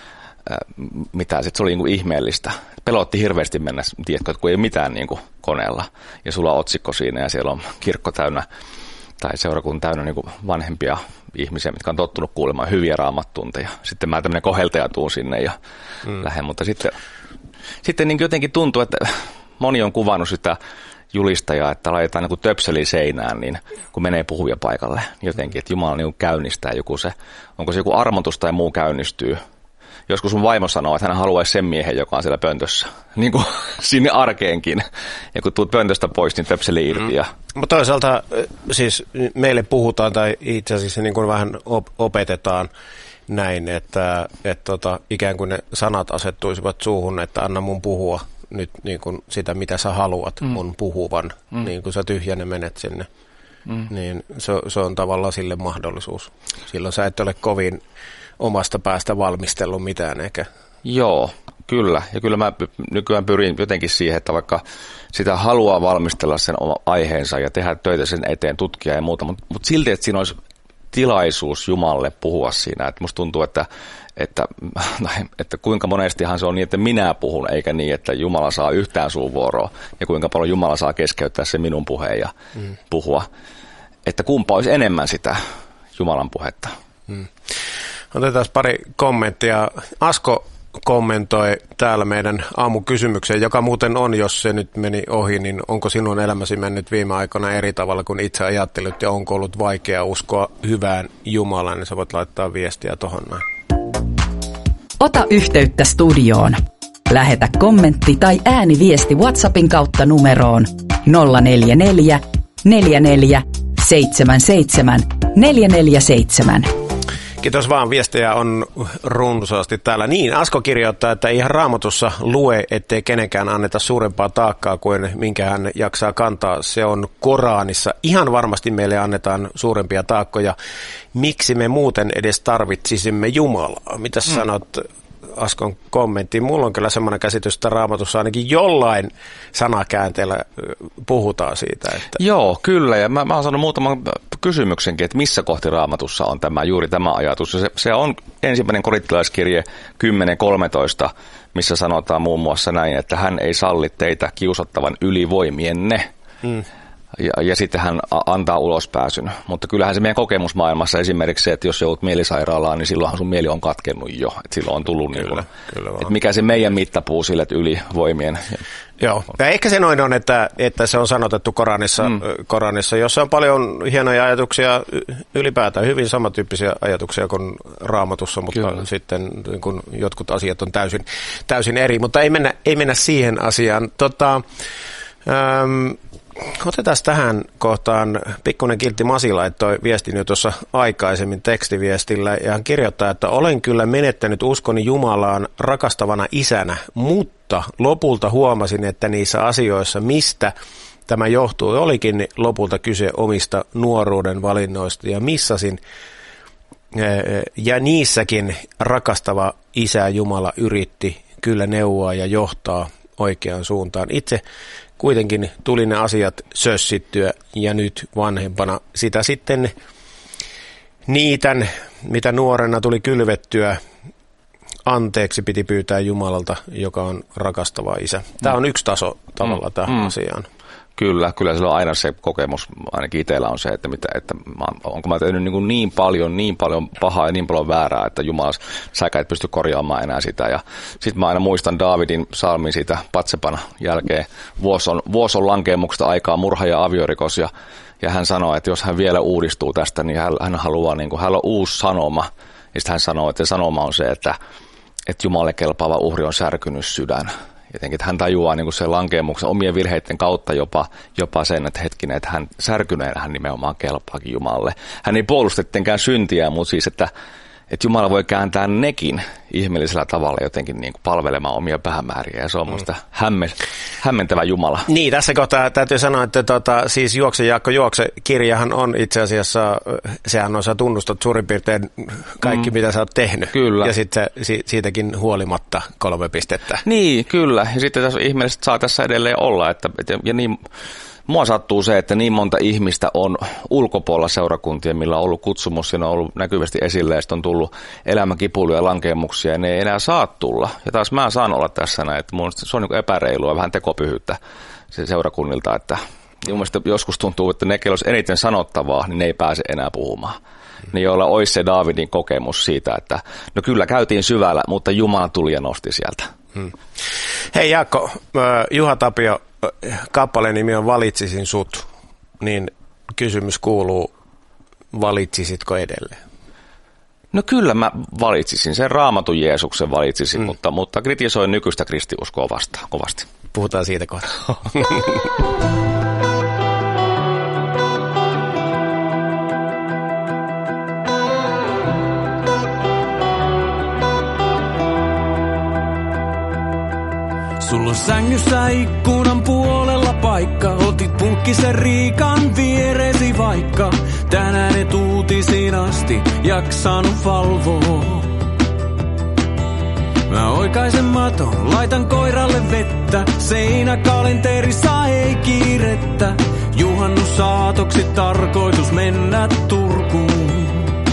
Mitä sitten se oli niin kuin ihmeellistä. Pelotti hirveästi mennä, tiedätkö, kun ei ole mitään niin kuin koneella. Ja sulla on otsikko siinä ja siellä on kirkko täynnä tai seurakunta täynnä niin kuin vanhempia ihmisiä, mitkä on tottunut kuulemaan hyviä raamattunteja. Sitten mä tämmöinen koheltaja tuun sinne ja mm. lähden, mutta sitten, sitten niin jotenkin tuntuu, että moni on kuvannut sitä julistajaa, että laitetaan niin kuin töpseli seinään, niin kun menee puhuvia paikalle, niin jotenkin, että Jumala niin kuin käynnistää joku se, onko se joku armotus tai muu käynnistyy. joskus mun vaimo sanoo, että hän haluaisi sen miehen, joka on siellä pöntössä. Niin kuin sinne arkeenkin. Ja kun tuut pöntöstä pois, niin töpseli irti. Ja... Mm. Mutta toisaalta siis meille puhutaan tai itse asiassa niin kuin vähän op- opetetaan näin, että, että tota, ikään kuin ne sanat asettuisivat suuhun, että anna mun puhua nyt niin kuin sitä, mitä sä haluat mm. mun puhuvan, mm. niin kuin sä tyhjänä menet sinne. Mm. Niin se, se on tavallaan sille mahdollisuus. Silloin sä et ole kovin omasta päästä valmistellut mitään eikä. Joo, kyllä. Ja kyllä mä nykyään pyrin jotenkin siihen, että vaikka sitä haluaa valmistella sen oma aiheensa ja tehdä töitä sen eteen, tutkia ja muuta, mutta, mutta silti, että siinä olisi tilaisuus Jumalalle puhua siinä. Että musta tuntuu, että, että, että kuinka monestihan se on niin, että minä puhun, eikä niin, että Jumala saa yhtään suuvuoroa ja kuinka paljon Jumala saa keskeyttää se minun puheen ja mm. puhua. Että kumpa olisi enemmän sitä Jumalan puhetta. Mm. Otetaan pari kommenttia. Asko kommentoi täällä meidän aamukysymyksen, joka muuten on, jos se nyt meni ohi, niin onko sinun elämäsi mennyt viime aikoina eri tavalla kuin itse ajattelit ja onko ollut vaikea uskoa hyvään Jumalaan, niin sä voit laittaa viestiä tohon näin. Ota yhteyttä studioon. Lähetä kommentti tai ääniviesti WhatsAppin kautta numeroon nolla neljä neljä, neljä neljä, seitsemän seitsemän, neljä neljä seitsemän. Kiitos vaan, viestejä on runsaasti täällä. Niin, Asko kirjoittaa, että ihan Raamatussa lue, ettei kenenkään anneta suurempaa taakkaa kuin minkä hän jaksaa kantaa. Se on Koranissa. Ihan varmasti meille annetaan suurempia taakkoja. Miksi me muuten edes tarvitsisimme Jumalaa? Mitä hmm. sanot Askon kommenttiin? Mulla on kyllä semmoinen käsitys, että Raamatussa ainakin jollain sanakäänteellä puhutaan siitä. Että... Joo, kyllä. Ja mä, mä oon saanut muutaman kysymyksenkin, että missä kohti Raamatussa on tämä, juuri tämä ajatus. Se, se on ensimmäinen korinttilaiskirje kymmenen kolmetoista, missä sanotaan muun muassa näin, että hän ei salli teitä kiusattavan ylivoimienne. Mm. Ja, ja sitten hän antaa ulospääsyn. Mutta kyllähän se meidän kokemusmaailmassa esimerkiksi se, että jos joudut mielisairaalaan, niin silloinhan sun mieli on katkennut jo. Että silloin on tullut kyllä, niin kyllä että mikä se meidän mittapuu sille, että yli voimien. Joo, ja ehkä se noin on, että, että se on sanotettu Koranissa, mm. Koranissa, jossa on paljon hienoja ajatuksia, ylipäätään hyvin samantyyppisiä ajatuksia kuin Raamatussa, mutta kyllä. sitten niin kun jotkut asiat on täysin, täysin eri. Mutta ei mennä, ei mennä siihen asiaan. Tota, ähm, Otetaan tähän kohtaan. Pikkuinen Kiltti Masi laittoi viestin jo tuossa aikaisemmin tekstiviestillä ja hän kirjoittaa, että olen kyllä menettänyt uskoni Jumalaan rakastavana isänä, mutta lopulta huomasin, että niissä asioissa, mistä tämä johtui, olikin lopulta kyse omista nuoruuden valinnoista ja missasin. Ja niissäkin rakastava isä Jumala yritti kyllä neuvoa ja johtaa oikeaan suuntaan. Itse kuitenkin tuli ne asiat sössittyä ja nyt vanhempana sitä sitten niitän, mitä nuorena tuli kylvettyä, anteeksi piti pyytää Jumalalta, joka on rakastava isä. Tämä on yksi taso tavallaan mm. tähän mm. asiaan. Kyllä, kyllä sillä on aina se kokemus, ainakin itsellä on se, että, mitä, että mä, onko mä tehnyt niin, niin paljon, niin paljon pahaa ja niin paljon väärää, että Jumala, säkä et pysty korjaamaan enää sitä. Ja sitten mä aina muistan Daavidin psalmin siitä Patsepan jälkeen, vuosi on, vuosi on lankeemuksesta aikaa, murha ja aviorikos, ja, ja hän sanoo, että jos hän vielä uudistuu tästä, niin hän, hän haluaa, niin kuin, hänellä on uusi sanoma, ja sitten hän sanoo, että se sanoma on se, että, että Jumalalle kelpaava uhri on särkynyt sydän. Jotenkin, että hän tajuaa niin kuin sen lankeemuksen omien virheiden kautta jopa, jopa sen, että hetkinen, että hän särkyneenä hän nimenomaan kelpaakin Jumalalle. Hän ei puolustettenkään syntiä, mutta siis, että, että Jumala voi kääntää nekin ihmeellisellä tavalla jotenkin niin kuin palvelemaan omia päämääriä, ja se on minusta hämmen, hämmentävä Jumala. Niin, tässä kohtaa täytyy sanoa, että tota, siis Juokse Jaakko Juokse -kirjahan on itse asiassa, sehän on, sä tunnustat suurin piirtein kaikki, mm. mitä sä oot tehnyt. Kyllä. Ja sitten si, siitäkin huolimatta kolme pistettä. Niin, kyllä. Ja sitten tässä ihmeellisesti saa tässä edelleen olla, että, ja niin... Mua sattuu se, että niin monta ihmistä on ulkopuolella seurakuntia, millä on ollut kutsumus, ja on ollut näkyvästi esille, ja sitten on tullut elämäkipuiluja ja lankeemuksia, ja ne ei enää saa tulla. Ja taas mä saan olla tässä näin, että mun se on niin epäreilua, vähän tekopyhyyttä se seurakunnilta, että mun mielestä joskus tuntuu, että ne, joilla olisi eniten sanottavaa, niin ne ei pääse enää puhumaan. Niin joilla olisi se Daavidin kokemus siitä, että no kyllä käytiin syvällä, mutta Jumala tuli ja nosti sieltä. Hmm. Hei Jaakko, Juha Tapio, kappaleen nimi on Valitsisin sut, niin kysymys kuuluu, valitsisitko edelleen? No kyllä mä valitsisin sen Raamatun Jeesuksen valitsisin, mm. mutta, mutta kritisoin nykyistä kristiuskoa vastaan kovasti. Puhutaan siitä kohta. Sulla on sängyssä ikkunan puolella paikka. Otit pulkkisen Riikan vieresi vaikka. Tänään et uutisiin asti jaksanut valvoa. Mä oikaisen maton, laitan koiralle vettä. Seinäkalenterissa ei kiirettä. Juhannussaatoksi tarkoitus mennä Turkuun.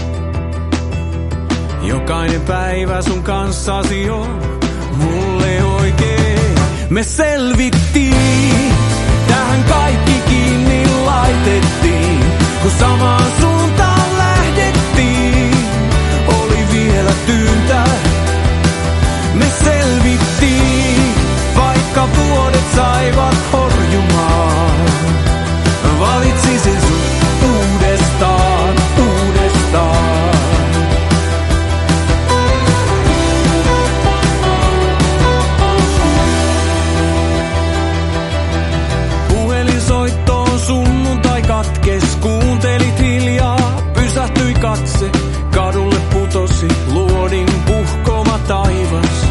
Jokainen päivä sun kanssasi on mulle oikein. Me selvittiin, tähän kaikki kiinni laitettiin. Kun samaan suuntaan lähdettiin, oli vielä tyyntä. Me selvittiin, vaikka vuodet saivat horjumaan. Valitsisin sut uudestaan, uudestaan. Puhelinsoittoon sunnuntai katkes, kuuntelit hiljaa, pysähtyi katse. Kadulle putosi luodin puhkoma taivas.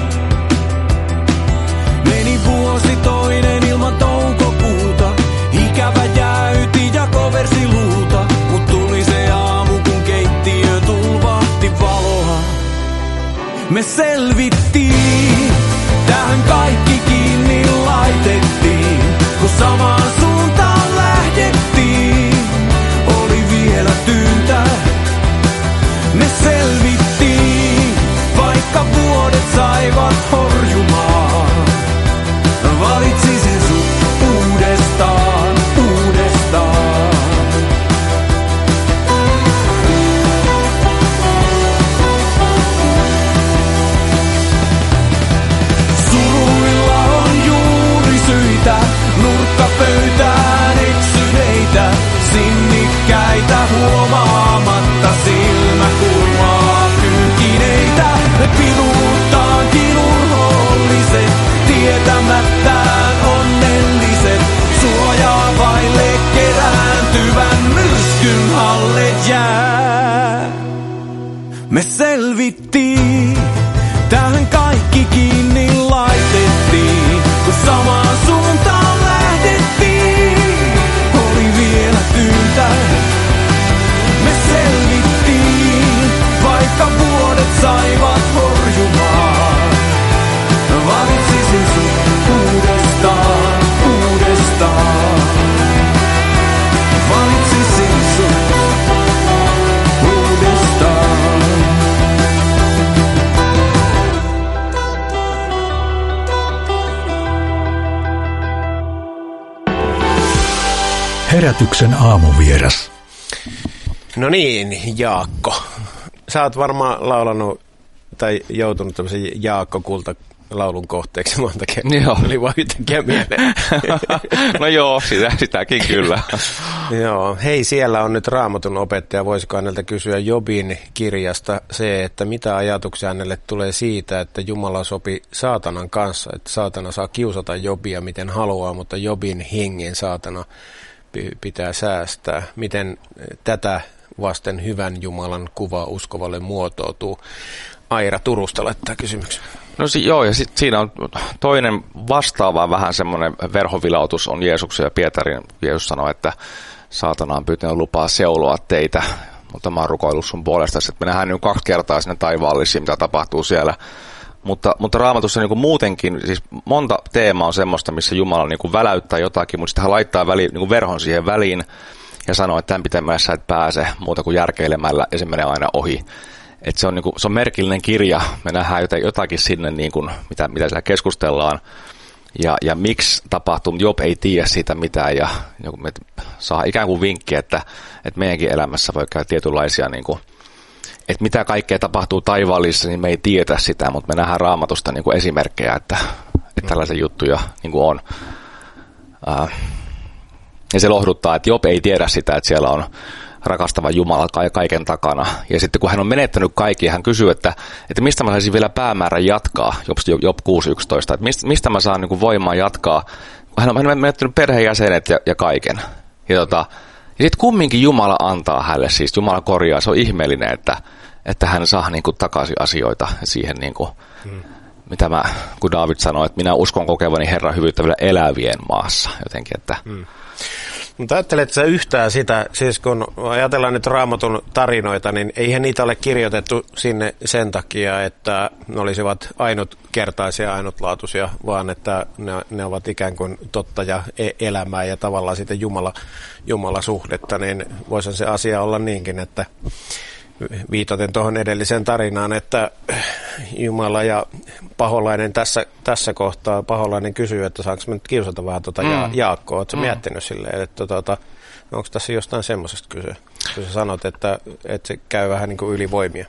Meni vuosi toinen ilman toukokuuta. Ikävä jäyti ja koversi luuta. Mut tuli se aamu, kun keittiö tulvahti valoa. Me selvittiin, tähän kaikki kiinni laitettiin. Kun samaan suuntaan lähdettiin, oli vielä tyyntä. Me selvittiin, vaikka vuodet saivat horjumaan. Valitsisin sut uudestaan, uudestaan. Suruilla on juuri syitä, nurkkapöytään eksyneitä, sinnikkäitä huomaamatta silmäkulmaa kyykineitä. Me piruuttaankin urhoolliset, tietämättään onnelliset, suojaa vaille kerääntyvän myrskyn alle jää. Me selvittiin, tähän kaikki kiinni laitettiin, kun samaan suuntaan lähdettiin, oli vielä tyyntä. Me selvittiin, vaikka vuodet saivat horjumaan. Valitsisin sut uudestaan, uudestaan. Valitsisin sut uudestaan. Herätyksen aamuvieras. No niin, Jaakko. Sä oot varmaan laulanut tai joutunut tämmöisen Jaakko Kulta laulun kohteeksi monta kertaa. Joo. Oli vaan yhtäkkiä mieleen. No joo, sitä, sitäkin kyllä. Joo. Hei, siellä on nyt Raamatun opettaja. Voisiko häneltä kysyä Jobin kirjasta se, että mitä ajatuksia hänelle tulee siitä, että Jumala sopi saatanan kanssa, että saatana saa kiusata Jobia miten haluaa, mutta Jobin hengen saatana pitää säästää. Miten tätä vasten hyvän Jumalan kuva uskovalle muotoutuu? Aira Turusta laittaa kysymyksen. No si- joo, ja sit siinä on toinen vastaava vähän semmoinen verhovilautus on Jeesuksen ja Pietarin. Jeesus sanoi, että saatana on pyytänyt lupaa seuloa teitä, mutta mä oon rukoillut sun puolesta, että me nähdään nyt kaksi kertaa sinne taivaallisiin, mitä tapahtuu siellä. Mutta, mutta Raamatussa niin kuin muutenkin, siis monta teemaa on semmoista, missä Jumala niin kuin väläyttää jotakin, mutta sitten hän laittaa väliin, niin kuin verhon siihen väliin ja sanoo, että tämän pitemmässä et pääse muuta kuin järkeilemällä ja se menee aina ohi. Et se, on niin kuin, se on merkillinen kirja, me nähdään jotakin sinne, niin kuin, mitä, mitä siellä keskustellaan ja, ja miksi tapahtuu, Job ei tiedä siitä mitään ja me saa ikään kuin vinkki, että, että meidänkin elämässä voi käydä tietynlaisia niin kuin, että mitä kaikkea tapahtuu taivaallisessa, niin me ei tiedä sitä, mutta me nähdään Raamatusta niin kuin esimerkkejä, että, että tällaisia juttuja niin kuin on. Ää, ja se lohduttaa, että Job ei tiedä sitä, että siellä on rakastava Jumala kaiken takana. Ja sitten kun hän on menettänyt kaikki, hän kysyy, että, että mistä mä saisin vielä päämäärän jatkaa, Job kuusi yksitoista, että mistä, mistä mä saan niin kuin voimaa jatkaa. Hän on, hän on menettänyt perheenjäsenet ja, ja kaiken. Ja, tota, ja sitten kumminkin Jumala antaa hänelle, siis Jumala korjaa, se on ihmeellinen, että, että hän saa niin kuin takaisin asioita siihen, niin kuin, hmm. mitä mä, kun Daavid sanoi, että minä uskon kokevani Herran hyvyyttä vielä elävien maassa jotenkin, että... Hmm. Mutta ajatteletko sä yhtään sitä, siis kun ajatellaan nyt Raamatun tarinoita, niin eihän niitä ole kirjoitettu sinne sen takia, että ne olisivat ainutkertaisia, ainutlaatuisia, vaan että ne, ne ovat ikään kuin totta ja elämää ja tavallaan sitten Jumala, Jumala-suhdetta, niin voisi se asia olla niinkin, että viitaten tuohon edelliseen tarinaan, että Jumala ja paholainen tässä, tässä kohtaa, paholainen kysyy, että saanko mä nyt kiusata vähän tuota mm. Jaakkoa, ootko sä mm. miettinyt silleen, että tuota, onko tässä jostain semmoisesta kysyä, kun sä sanot, että, että se käy vähän niin kuin ylivoimia?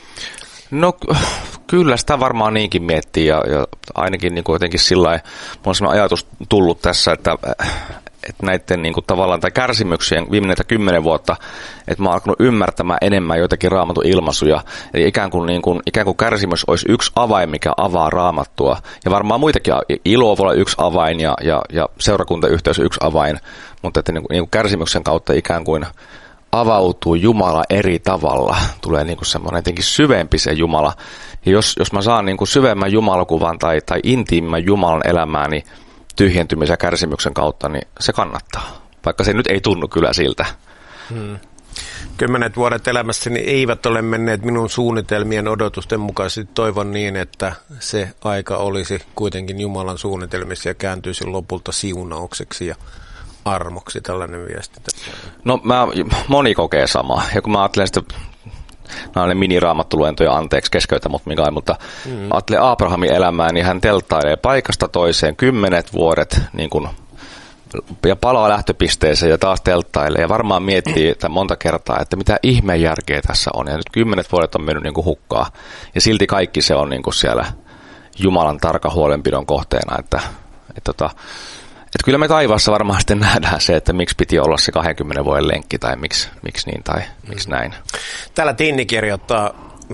No kyllä sitä varmaan niinkin miettii ja, ja ainakin niin kuin jotenkin sillä lailla, mulla on sellainen ajatus tullut tässä, että että näiden niin kuin tavallaan tai kärsimyksien viimeinen kymmenen vuotta, että mä oon alkanut ymmärtämään enemmän joitakin Raamatun ilmaisuja. Eli ikään kuin, niin kuin, ikään kuin kärsimys olisi yksi avain, mikä avaa Raamattua. Ja varmaan muitakin, ilo voi olla yksi avain ja, ja, ja seurakuntayhteys yksi avain, mutta että niin kuin, niin kuin kärsimyksen kautta ikään kuin avautuu Jumala eri tavalla. Tulee niin kuin semmoinen jotenkin syvempi se Jumala. Ja jos, jos mä saan niin kuin syvemmän Jumalakuvan tai, tai intiimman Jumalan elämää, niin tyhjentymisen ja kärsimyksen kautta, niin se kannattaa. Vaikka se nyt ei tunnu kyllä siltä. Hmm. Kymmenet vuodet elämässäni eivät ole menneet minun suunnitelmien odotusten mukaisesti. Toivon niin, että se aika olisi kuitenkin Jumalan suunnitelmissa ja kääntyisi lopulta siunaukseksi ja armoksi, tällainen viesti. No mä, moni kokee samaa. Ja kun mä ajattelen sitä, nämä on ne miniraamatuluentoja, anteeksi keskeytä mut Mikael, mutta mm. ajattelen Abrahamin elämää, niin hän telttailee paikasta toiseen kymmenet vuodet niin kun, ja palaa lähtöpisteeseen ja taas telttailee ja varmaan miettii että monta kertaa, että mitä ihmeen järkeä tässä on. Ja nyt kymmenet vuodet on mennyt niin kuin hukkaa ja silti kaikki se on niin kuin siellä Jumalan tarkan huolenpidon kohteena, että, että, että, että kyllä me taivaassa varmaan sitten nähdään se, että miksi piti olla se kahdenkymmenen vuoden lenkki tai miksi, miksi niin tai miksi näin. Täällä Tinni kirjoittaa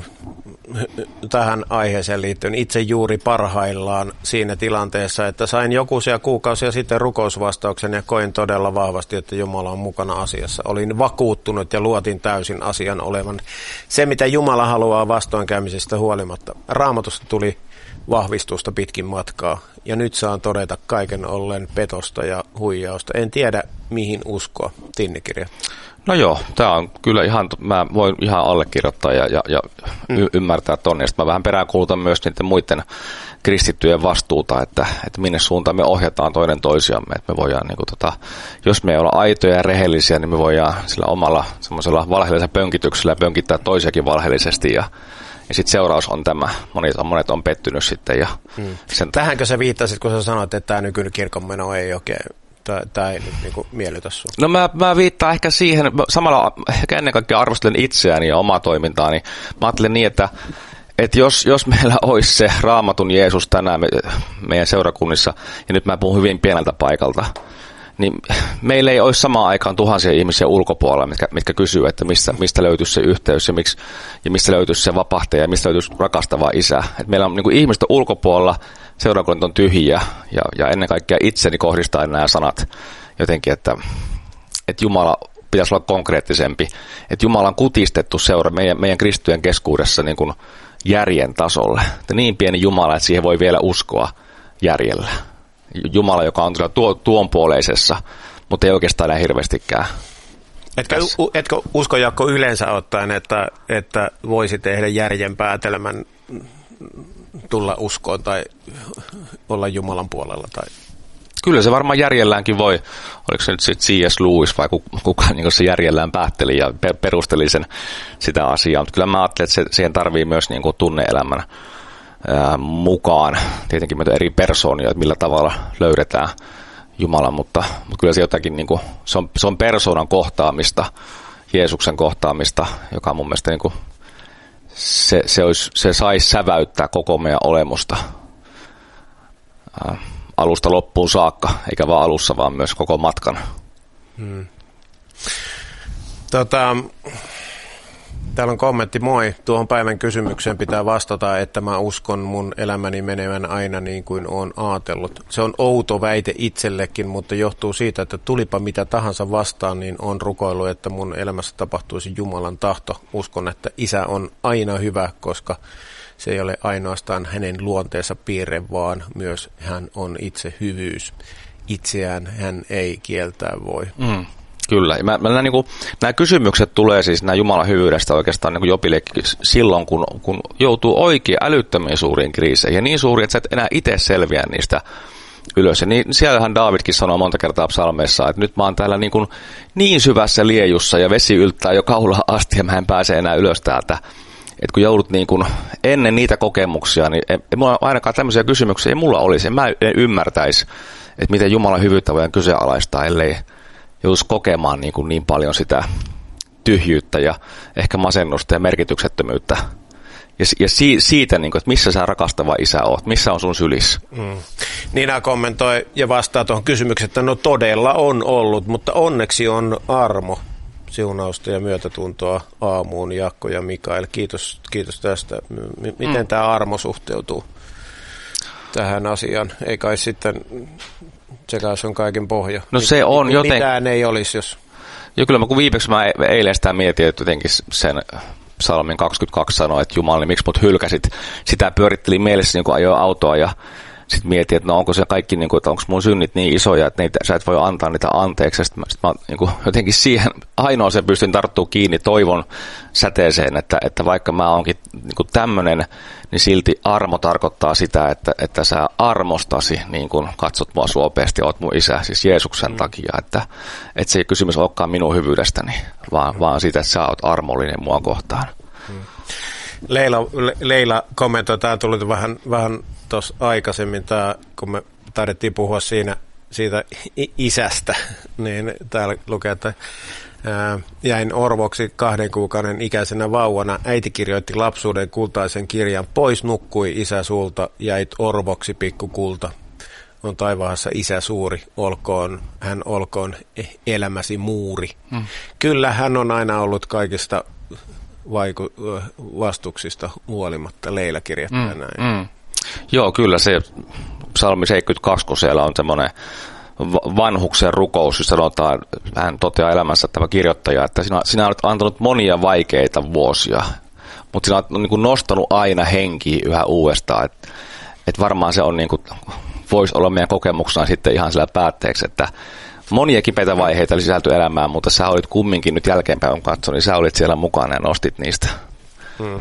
tähän aiheeseen liittyen itse juuri parhaillaan siinä tilanteessa, että sain jokuisia kuukausia sitten rukousvastauksen ja koin todella vahvasti, että Jumala on mukana asiassa. Olin vakuuttunut ja luotin täysin asian olevan se, mitä Jumala haluaa vastoinkäymisestä huolimatta. Raamatusta tuli vahvistusta pitkin matkaa ja nyt saan todeta kaiken ollen petosta ja huijausta. En tiedä mihin uskoa. Tinnikirja. No joo, tämä on kyllä ihan, mä voin ihan allekirjoittaa ja, ja, ja y- ymmärtää tonne. Sitten mä vähän peräänkuulutan myös niiden muiden kristittyjen vastuuta, että, että minne suuntaan me ohjataan toinen toisiamme. Että me voidaan, niin kuin, tota, jos me ei olla aitoja ja rehellisiä, niin me voidaan sillä omalla semmoisella valheellisella pönkityksellä pönkittää toisiakin valheellisesti ja Ja sitten seuraus on tämä. Monet on, monet on pettynyt sitten. Ja hmm. sen Tähänkö sä viittasit, kun sä sanoit, että tämä nykyinen kirkonmeno ei oikein, tämä ei nyt niinku miellytä sinua? No mä, mä viittaan ehkä siihen, samalla ehkä ennen kaikkea arvostelen itseäni ja omaa toimintaani. Mä ajattelen niin, että, että jos, jos meillä olisi se Raamatun Jeesus tänään me, meidän seurakunnissa, ja nyt mä puhun hyvin pieneltä paikalta, niin meillä ei olisi samaan aikaan tuhansia ihmisiä ulkopuolella, mitkä, mitkä kysyy, että mistä, mistä löytyisi se yhteys ja, miksi, ja mistä löytyisi se vapahtaja ja mistä löytyisi rakastava isä. Et meillä on niin kuin ihmistä ulkopuolella, seurakunnat on tyhjiä ja, ja ennen kaikkea itseni kohdistaa nämä sanat jotenkin, että, että Jumala pitäisi olla konkreettisempi. Että Jumala on kutistettu seura meidän, meidän kristittyjen keskuudessa niin kuin järjen tasolle. Että niin pieni Jumala, että siihen voi vielä uskoa järjellä. Jumala, joka on tuo, tuonpuoleisessa, mutta ei oikeastaan enää hirveästikään. Etkö, etkö usko, Jaakko, yleensä ottaen, että, että voisi tehdä järjen päätelmän tulla uskoon tai olla Jumalan puolella? Tai? Kyllä se varmaan järjelläänkin voi. Oliko se nyt sitten C S Lewis vai kuka niin se järjellään päätteli ja perusteli sen, sitä asiaa. Mutta kyllä mä ajattelen, että se, siihen tarvii myös niin kuin tunne-elämän ää, mukaan. Tietenkin meitä eri persoonia, että millä tavalla löydetään Jumala, mutta, mutta kyllä se jotakin, niin kuin, se, on, se on persoonan kohtaamista, Jeesuksen kohtaamista, joka mun mielestä niin kuin, se, se, olisi, se saisi säväyttää koko meidän olemusta ää, alusta loppuun saakka, eikä vaan alussa, vaan myös koko matkan. Hmm. Tota, täällä on kommentti, moi. Tuohon päivän kysymykseen pitää vastata, että mä uskon mun elämäni menevän aina niin kuin oon ajatellut. Se on outo väite itsellekin, mutta johtuu siitä, että tulipa mitä tahansa vastaan, niin on rukoillut, että mun elämässä tapahtuisi Jumalan tahto. Uskon, että Isä on aina hyvä, koska se ei ole ainoastaan hänen luonteensa piirre, vaan myös hän on itse hyvyys. Itseään hän ei kieltää voi. Mm. Kyllä. Mä, mä nämä, niin kuin, nämä kysymykset tulee siis nämä Jumalan hyvyydestä oikeastaan niin Jobillekin silloin, kun, kun joutuu oikein älyttömiin suuriin kriiseihin. Ja niin suuri, että sä et enää itse selviä niistä ylös. Ja niin, siellähän Daavidkin sanoo monta kertaa psalmeissa, että nyt mä oon täällä niin, kuin niin syvässä liejussa ja vesi yltää jo kaulaan asti ja mä en pääse enää ylös täältä. Että kun joudut niin kuin ennen niitä kokemuksia, niin ei, ei mulla ainakaan tämmöisiä kysymyksiä ei mulla olisi. Mä en ymmärtäisi, että miten Jumalan hyvyyttä voidaan kyseenalaistaa, ellei joutuisi kokemaan niin, kuin niin paljon sitä tyhjyyttä ja ehkä masennusta ja merkityksettömyyttä. Ja, ja si, siitä, niin kuin, että missä sä rakastava isä oot, missä on sun sylissä. Mm. Niina kommentoi ja vastaa tuohon kysymykseen, että no todella on ollut, mutta onneksi on armo, siunausta ja myötätuntoa aamuun, Jaakko ja Mikael. Kiitos, kiitos tästä. M- miten mm. tämä armo suhteutuu tähän asiaan? Ei kai sitten... Se on kaiken pohja. No se on Mit, joten... Mitään ei olisi, jos... Joo, kyllä mä kun viimeksi mä eilen sitä mietin, että jotenkin sen psalmin kaksikymmentäkaksi sanoi, että Jumala, niin miksi mut hylkäsit. Sitä pyörittelin mielessä, niin kun ajoin autoa ja sitten mietin, että no onko se kaikki, niin kuin, että onko mun synnit niin isoja, että niitä, sä et voi antaa niitä anteeksi. Sitten mä, sit mä niin kuin, jotenkin siihen ainoa sen pystyn tarttumaan kiinni toivon säteeseen, että, että vaikka mä oonkin niin tämmöinen, niin silti armo tarkoittaa sitä, että, että sä armostasi, niin kuin katsot mua suopeasti, oot mun isä, siis Jeesuksen mm. takia, että, että se ei kysymys olekaan minun hyvyydestäni, vaan, vaan siitä, että sä oot armollinen mua kohtaan. Mm. Leila, Leila kommentoi, tämä tuli vähän, vähän tuossa aikaisemmin, tää, kun me taidettiin puhua siinä, siitä isästä, niin täällä lukee, että ää, jäin orvoksi kahden kuukauden ikäisenä vauvana. Äiti kirjoitti lapsuuden kultaisen kirjan, pois nukkui isä sulta, jäit orvoksi pikkukulta. On taivaassa isä suuri, olkoon, hän olkoon elämäsi muuri. Mm. Kyllä hän on aina ollut kaikista vaiku- vastuksista huolimatta, Leila kirjoittaa mm, näin. Mm. Joo, kyllä se psalmi seitsemänkymmentäkaksi, kun siellä on semmoinen vanhuksen rukous, jos sanotaan, hän toteaa elämässä tämä kirjoittaja, että sinä, sinä olet antanut monia vaikeita vuosia, mutta sinä olet niin kuin nostanut aina henkiä yhä uudestaan, että et varmaan se on niin kuin, voisi olla meidän kokemuksena sitten ihan sillä päätteeksi, että monia kipeitä vaiheita sisältyi elämään, mutta sä olit kumminkin nyt jälkeenpäin katso, niin sä olit siellä mukana ja nostit niistä. Hmm.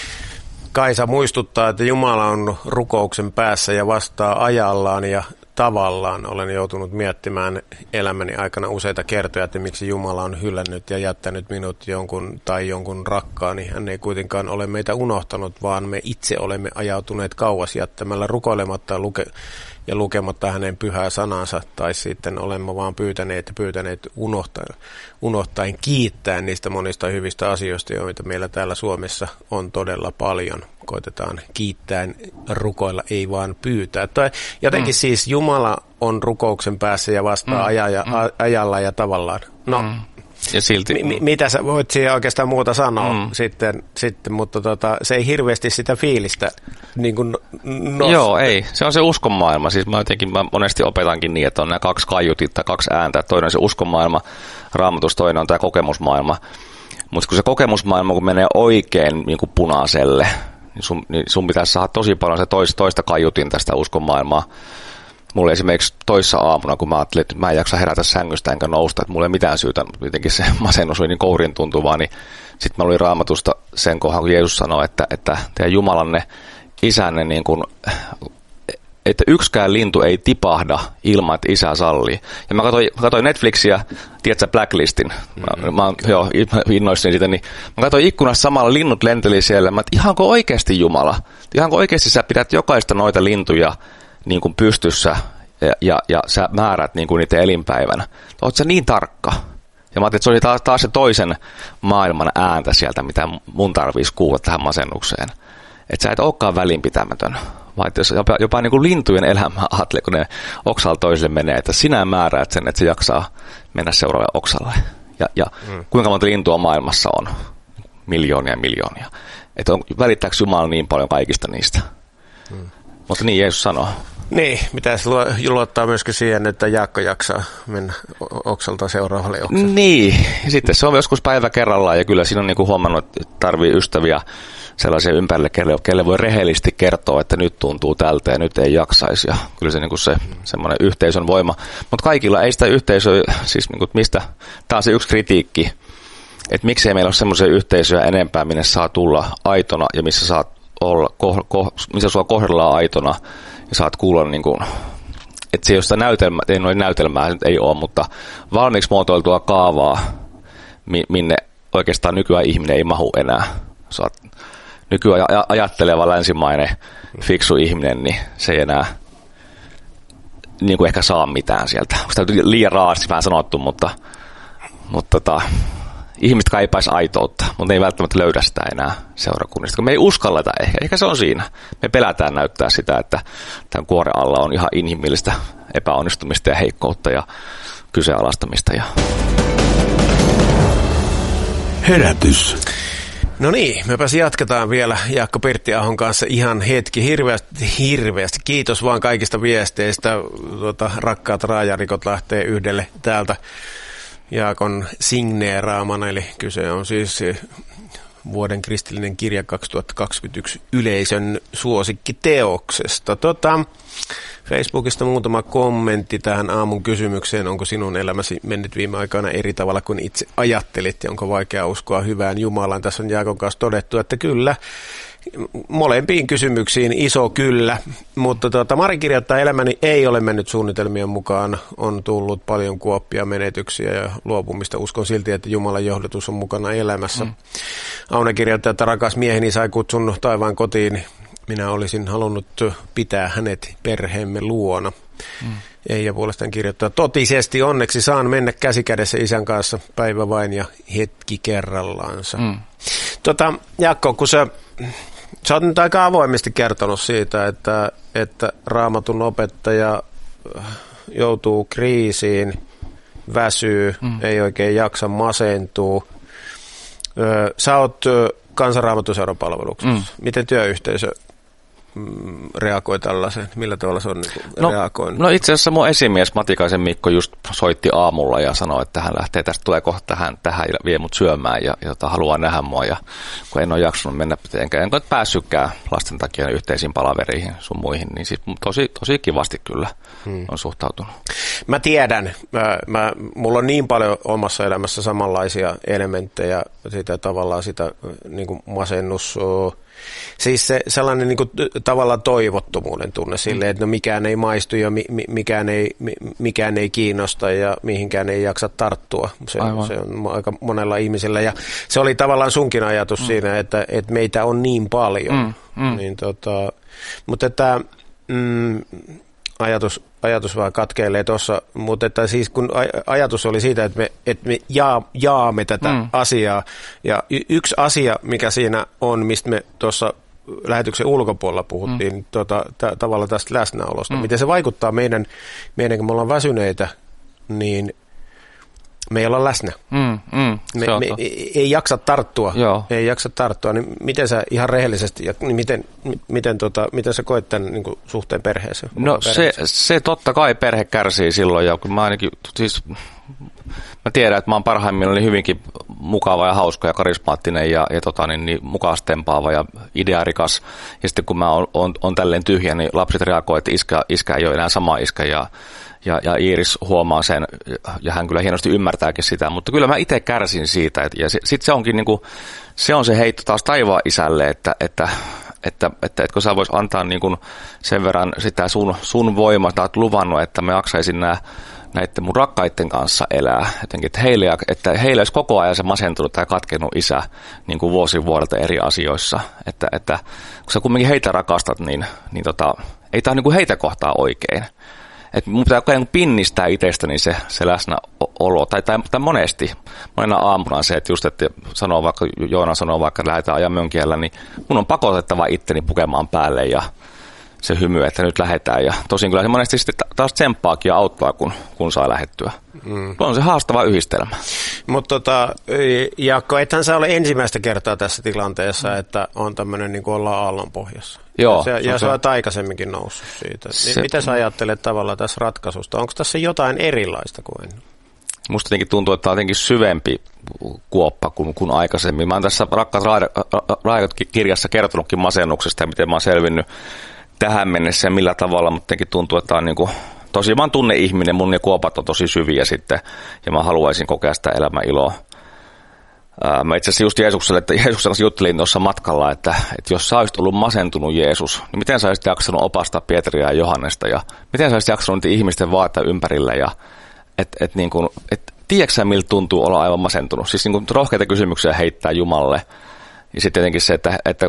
Kaisa muistuttaa, että Jumala on rukouksen päässä ja vastaa ajallaan ja tavallaan. Olen joutunut miettimään elämäni aikana useita kertoja, että miksi Jumala on hyllännyt ja jättänyt minut jonkun tai jonkun rakkaani. Hän ei kuitenkaan ole meitä unohtanut, vaan me itse olemme ajautuneet kauas jättämällä rukoilematta luke- ja lukematta hänen pyhää sanansa, tai sitten olemme vaan pyytäneet ja pyytäneet unohtaen, unohtaen kiittää niistä monista hyvistä asioista, joita meillä täällä Suomessa on todella paljon. Koitetaan kiittäen rukoilla, ei vaan pyytää. Tai jotenkin mm. siis Jumala on rukouksen päässä ja vastaa mm. aja ja, a, ajalla ja tavallaan. No, mm. ja silti, m- mitä sä voit siihen oikeastaan muuta sanoa mm. sitten, sitten, mutta tota, se ei hirveästi sitä fiilistä niin kuin nostaa. Joo, ei. Se on se uskonmaailma. Siis mä jotenkin mä monesti opetankin niin, että on nämä kaksi kaiutit tai kaksi ääntä. Toinen on se uskonmaailma, Raamatus, toinen on tämä kokemusmaailma. Mutta kun se kokemusmaailma kun menee oikein niin kuin punaiselle, niin sun, niin sun pitäisi saada tosi paljon se toista, toista kaiutin tästä uskonmaailmaa. Mulla esimerkiksi toissa aamuna, kun mä ajattelin, että mä en jaksa herätä sängystä enkä nousta, että mulla ei mitään syytä, jotenkin se masennus oli niin kourin tuntuvaa, niin sitten mä luin Raamatusta sen kohan, kun Jeesus sanoi, että, että teidän Jumalanne, isänne, niin kuin, että yksikään lintu ei tipahda ilman, että isä sallii. Ja mä katsoin, katsoin Netflixiä, tiedätkö Blacklistin, mä, mä joo, innoistin siitä, niin mä katsoin ikkunasta samalla, linnut lenteli siellä, mä että ihanko oikeasti Jumala, ihanko oikeasti sä pidät jokaista noita lintuja niin kuin pystyssä ja, ja, ja sä määrät niin kuin niiden elinpäivänä. Oot sä niin tarkka? Ja mä ajattelin, että se oli taas, taas se toisen maailman ääntä sieltä, mitä mun tarvitsisi kuulla tähän masennukseen. Että sä et olekaan välinpitämätön. Vaan jos jopa, jopa niin kuin lintujen elämää ajattelee, kun ne oksalla toiselle menee, että sinä määräät sen, että se jaksaa mennä seuraavalle oksalle. Ja, ja mm. kuinka monta lintua maailmassa on? Miljoonia ja miljoonia. Että on, välittääkö Jumala niin paljon kaikista niistä? Mm. Mutta niin Jeesus sanoo. Niin, pitäisi luottaa myöskin siihen, että Jaakko jaksaa mennä oksalta seuraavalle oksalle. Niin, ja sitten se on joskus päivä kerrallaan, ja kyllä siinä on niinku huomannut, että tarvii ystäviä sellaisia ympärille, kelle, kelle voi rehellisesti kertoa, että nyt tuntuu tältä ja nyt ei jaksaisi. Ja kyllä se, niinku se semmoinen yhteisön voima. Mutta kaikilla ei sitä yhteisöä, siis niinku, mistä, tämä on se yksi kritiikki, että miksei meillä ole semmoisia yhteisöjä enempää, minne saa tulla aitona ja missä saat olla, ko, ko, missä sua kohdellaan aitona ja saat kuulla, niin kuin, että se ei ole sitä näytelmää, ei noin näytelmää, ei ole, mutta valmiiksi muotoiltua kaavaa, minne oikeastaan nykyään ihminen ei mahu enää. Saat nykyään ajatteleva länsimainen fiksu ihminen, niin se ei enää niin kuin ehkä saa mitään sieltä. Sitä on liian raasti vähän sanottu, mutta, mutta tota, ihmiset kaipaisi aitoutta, mutta ne ei välttämättä löydä sitä enää seurakunnista, kun me ei uskalleta ehkä. Ehkä se on siinä. Me pelätään näyttää sitä, että tämän kuoren alla on ihan inhimillistä epäonnistumista ja heikkoutta ja kyseenalaistamista. Ja... Herätys. No niin, mepä jatketaan vielä Jaakko Pirttiahon kanssa ihan hetki. Hirveästi, hirveästi. Kiitos vaan kaikista viesteistä. Tuota, rakkaat raajarikot lähtee yhdelle täältä Jaakon signeeraamana, eli kyse on siis vuoden kristillinen kirja kaksituhattakaksikymmentäyksi yleisön suosikkiteoksesta. Tota, Facebookista muutama kommentti tähän aamun kysymykseen. Onko sinun elämäsi mennyt viime aikoina eri tavalla kuin itse ajattelit ja onko vaikea uskoa hyvään Jumalaan? Tässä on Jaakon kanssa todettu, että kyllä. Molempiin kysymyksiin iso kyllä, mutta tuota, Mari kirjoittaa, elämäni ei ole mennyt suunnitelmien mukaan, on tullut paljon kuoppia, menetyksiä ja luopumista. Uskon silti, että Jumalan johdatus on mukana elämässä. Mm. Aune kirjoittaa, että rakas mieheni sai kutsun taivaan kotiin. Minä olisin halunnut pitää hänet perheemme luona. Mm. Eija puolestaan kirjoittaa, totisesti onneksi saan mennä käsikädessä isän kanssa päivä vain ja hetki kerrallaansa. Mm. Tota, Jaakko, kun sä... Sä oot nyt aika avoimesti kertonut siitä, että, että Raamatun opettaja joutuu kriisiin, väsyy, mm. ei oikein jaksa, masentuu. Sä oot Kansanraamatuseuran palveluksessa. Mm. Miten työyhteisö reagoi tällaiseen? Millä tavalla se on niin no, reagoinut? No itse asiassa mun esimies Matikaisen Mikko just soitti aamulla ja sanoi, että hän lähtee tästä, tulee kohta tähän, tähän ja vie mut syömään ja, ja jota, haluaa nähdä mua. Ja kun en ole jaksanut mennä, enkä en ole päässytkään lasten takia yhteisiin palaveriin sun muihin, niin siis tosi, tosi kivasti kyllä hmm. on suhtautunut. Mä tiedän. Mä, mä, mulla on niin paljon omassa elämässä samanlaisia elementtejä, sitä tavallaan sitä niin kuin masennus. Siis se sellainen niin kuin, tavallaan toivottomuuden tunne silleen, että no mikään ei maistu ja mi, mikään, ei, mi, mikään ei kiinnosta ja mihinkään ei jaksa tarttua. Se, se on aika monella ihmisellä ja se oli tavallaan sunkin ajatus mm. siinä, että, että meitä on niin paljon. Mm, mm. Niin, tota, mutta että mm, ajatus, ajatus vaan katkeilee tuossa, mutta että siis kun ajatus oli siitä, että me, että me jaa, jaamme tätä mm. asiaa ja y- yksi asia, mikä siinä on, mistä me tuossa lähetyksen ulkopuolella puhuttiin, mm. tota, t- tavallaan tästä läsnäolosta, mm. miten se vaikuttaa meidän, meidän, kun me ollaan väsyneitä, niin me ei olla läsnä. Mm, mm, me, me ei, ei jaksa tarttua. Joo. Ei jaksa tarttua. Niin miten sä ihan rehellisesti, ja niin miten, miten, tota, miten sä koet tämän niin kuin, suhteen perheeseen? No se, se totta kai perhe kärsii silloin, ja kun mä ainakin, siis mä tiedän, että mä oon parhaimmillaan hyvinkin mukava ja hauska ja karismaattinen ja, ja tota, niin, niin mukastempaava ja idearikas. Ja sitten kun mä oon, on, on tälleen tyhjä, niin lapset reagoivat, että iskä, iskä ei ole enää sama iskä ja Ja, ja Iiris huomaa sen, ja hän kyllä hienosti ymmärtääkin sitä, mutta kyllä mä itse kärsin siitä. Et, ja sitten se onkin niinku, se on se heitto taas taivaan isälle, että, että, että, että, että kun sä vois antaa niinku sen verran sitä sun, sun voimaa, sä oot luvannut, että mä jaksaisin nää, näiden mun rakkaiden kanssa elää. Jotenkin, että heille, että heille olisi koko ajan se masentunut tai katkenut isä niin kuin vuosi vuodelta eri asioissa. Että, että kun sä kumminkin heitä rakastat, niin, niin tota, ei tämä niin kuin heitä kohtaa oikein. Että mun pitää koko pinnistää itsestäni se, se läsnäolo, tai, tai, tai monesti, monena aamuna se, että just, että sanoo vaikka, Joona sanoo vaikka, että lähdetään ajan mönkiellä, niin mun on pakotettava itteni pukemaan päälle ja se hymy, että nyt lähdetään. Ja tosin kyllä se monesti sitten taas tsemppaakin ja auttaa, kun, kun saa lähettyä. Mm. On se haastava yhdistelmä. Mutta tota, Jaakko, ethän sä ole ensimmäistä kertaa tässä tilanteessa, mm. että on tämmöinen niin kuin ollaan aallonpohjassa. Joo. Ja, ja sä olet aikaisemmin noussut siitä. Se, mitä sä ajattelet tavallaan tässä ratkaisusta? Onko tässä jotain erilaista kuin ennen? Musta jotenkin tuntuu, että tämä on jotenkin syvempi kuoppa kuin, kuin aikaisemmin. Mä oon tässä Rakkaat Raidot-kirjassa kertonutkin masennuksesta ja miten mä oon selvinnyt tähän mennessä ja millä tavalla, mutta jotenkin tuntuu, että tämä on niin kuin, tosi mä oon tunne-ihminen, mun ne kuopat on tosi syviä sitten ja mä haluaisin kokea sitä elämän iloa. Ää, mä itse asiassa just Jeesukselle, että Jeesuksen kanssa juttelin tuossa matkalla, että, että jos sä olisit ollut masentunut Jeesus, niin miten sä olisit jaksanut opastaa Pietaria ja Johannesta ja miten sä olisit jaksanut ihmisten vaattaa ympärillä ja että et niin kuin, et, tiedätkö sä miltä tuntuu olla aivan masentunut? Siis niin kuin rohkeita kysymyksiä heittää Jumalalle ja sitten jotenkin se, että, että,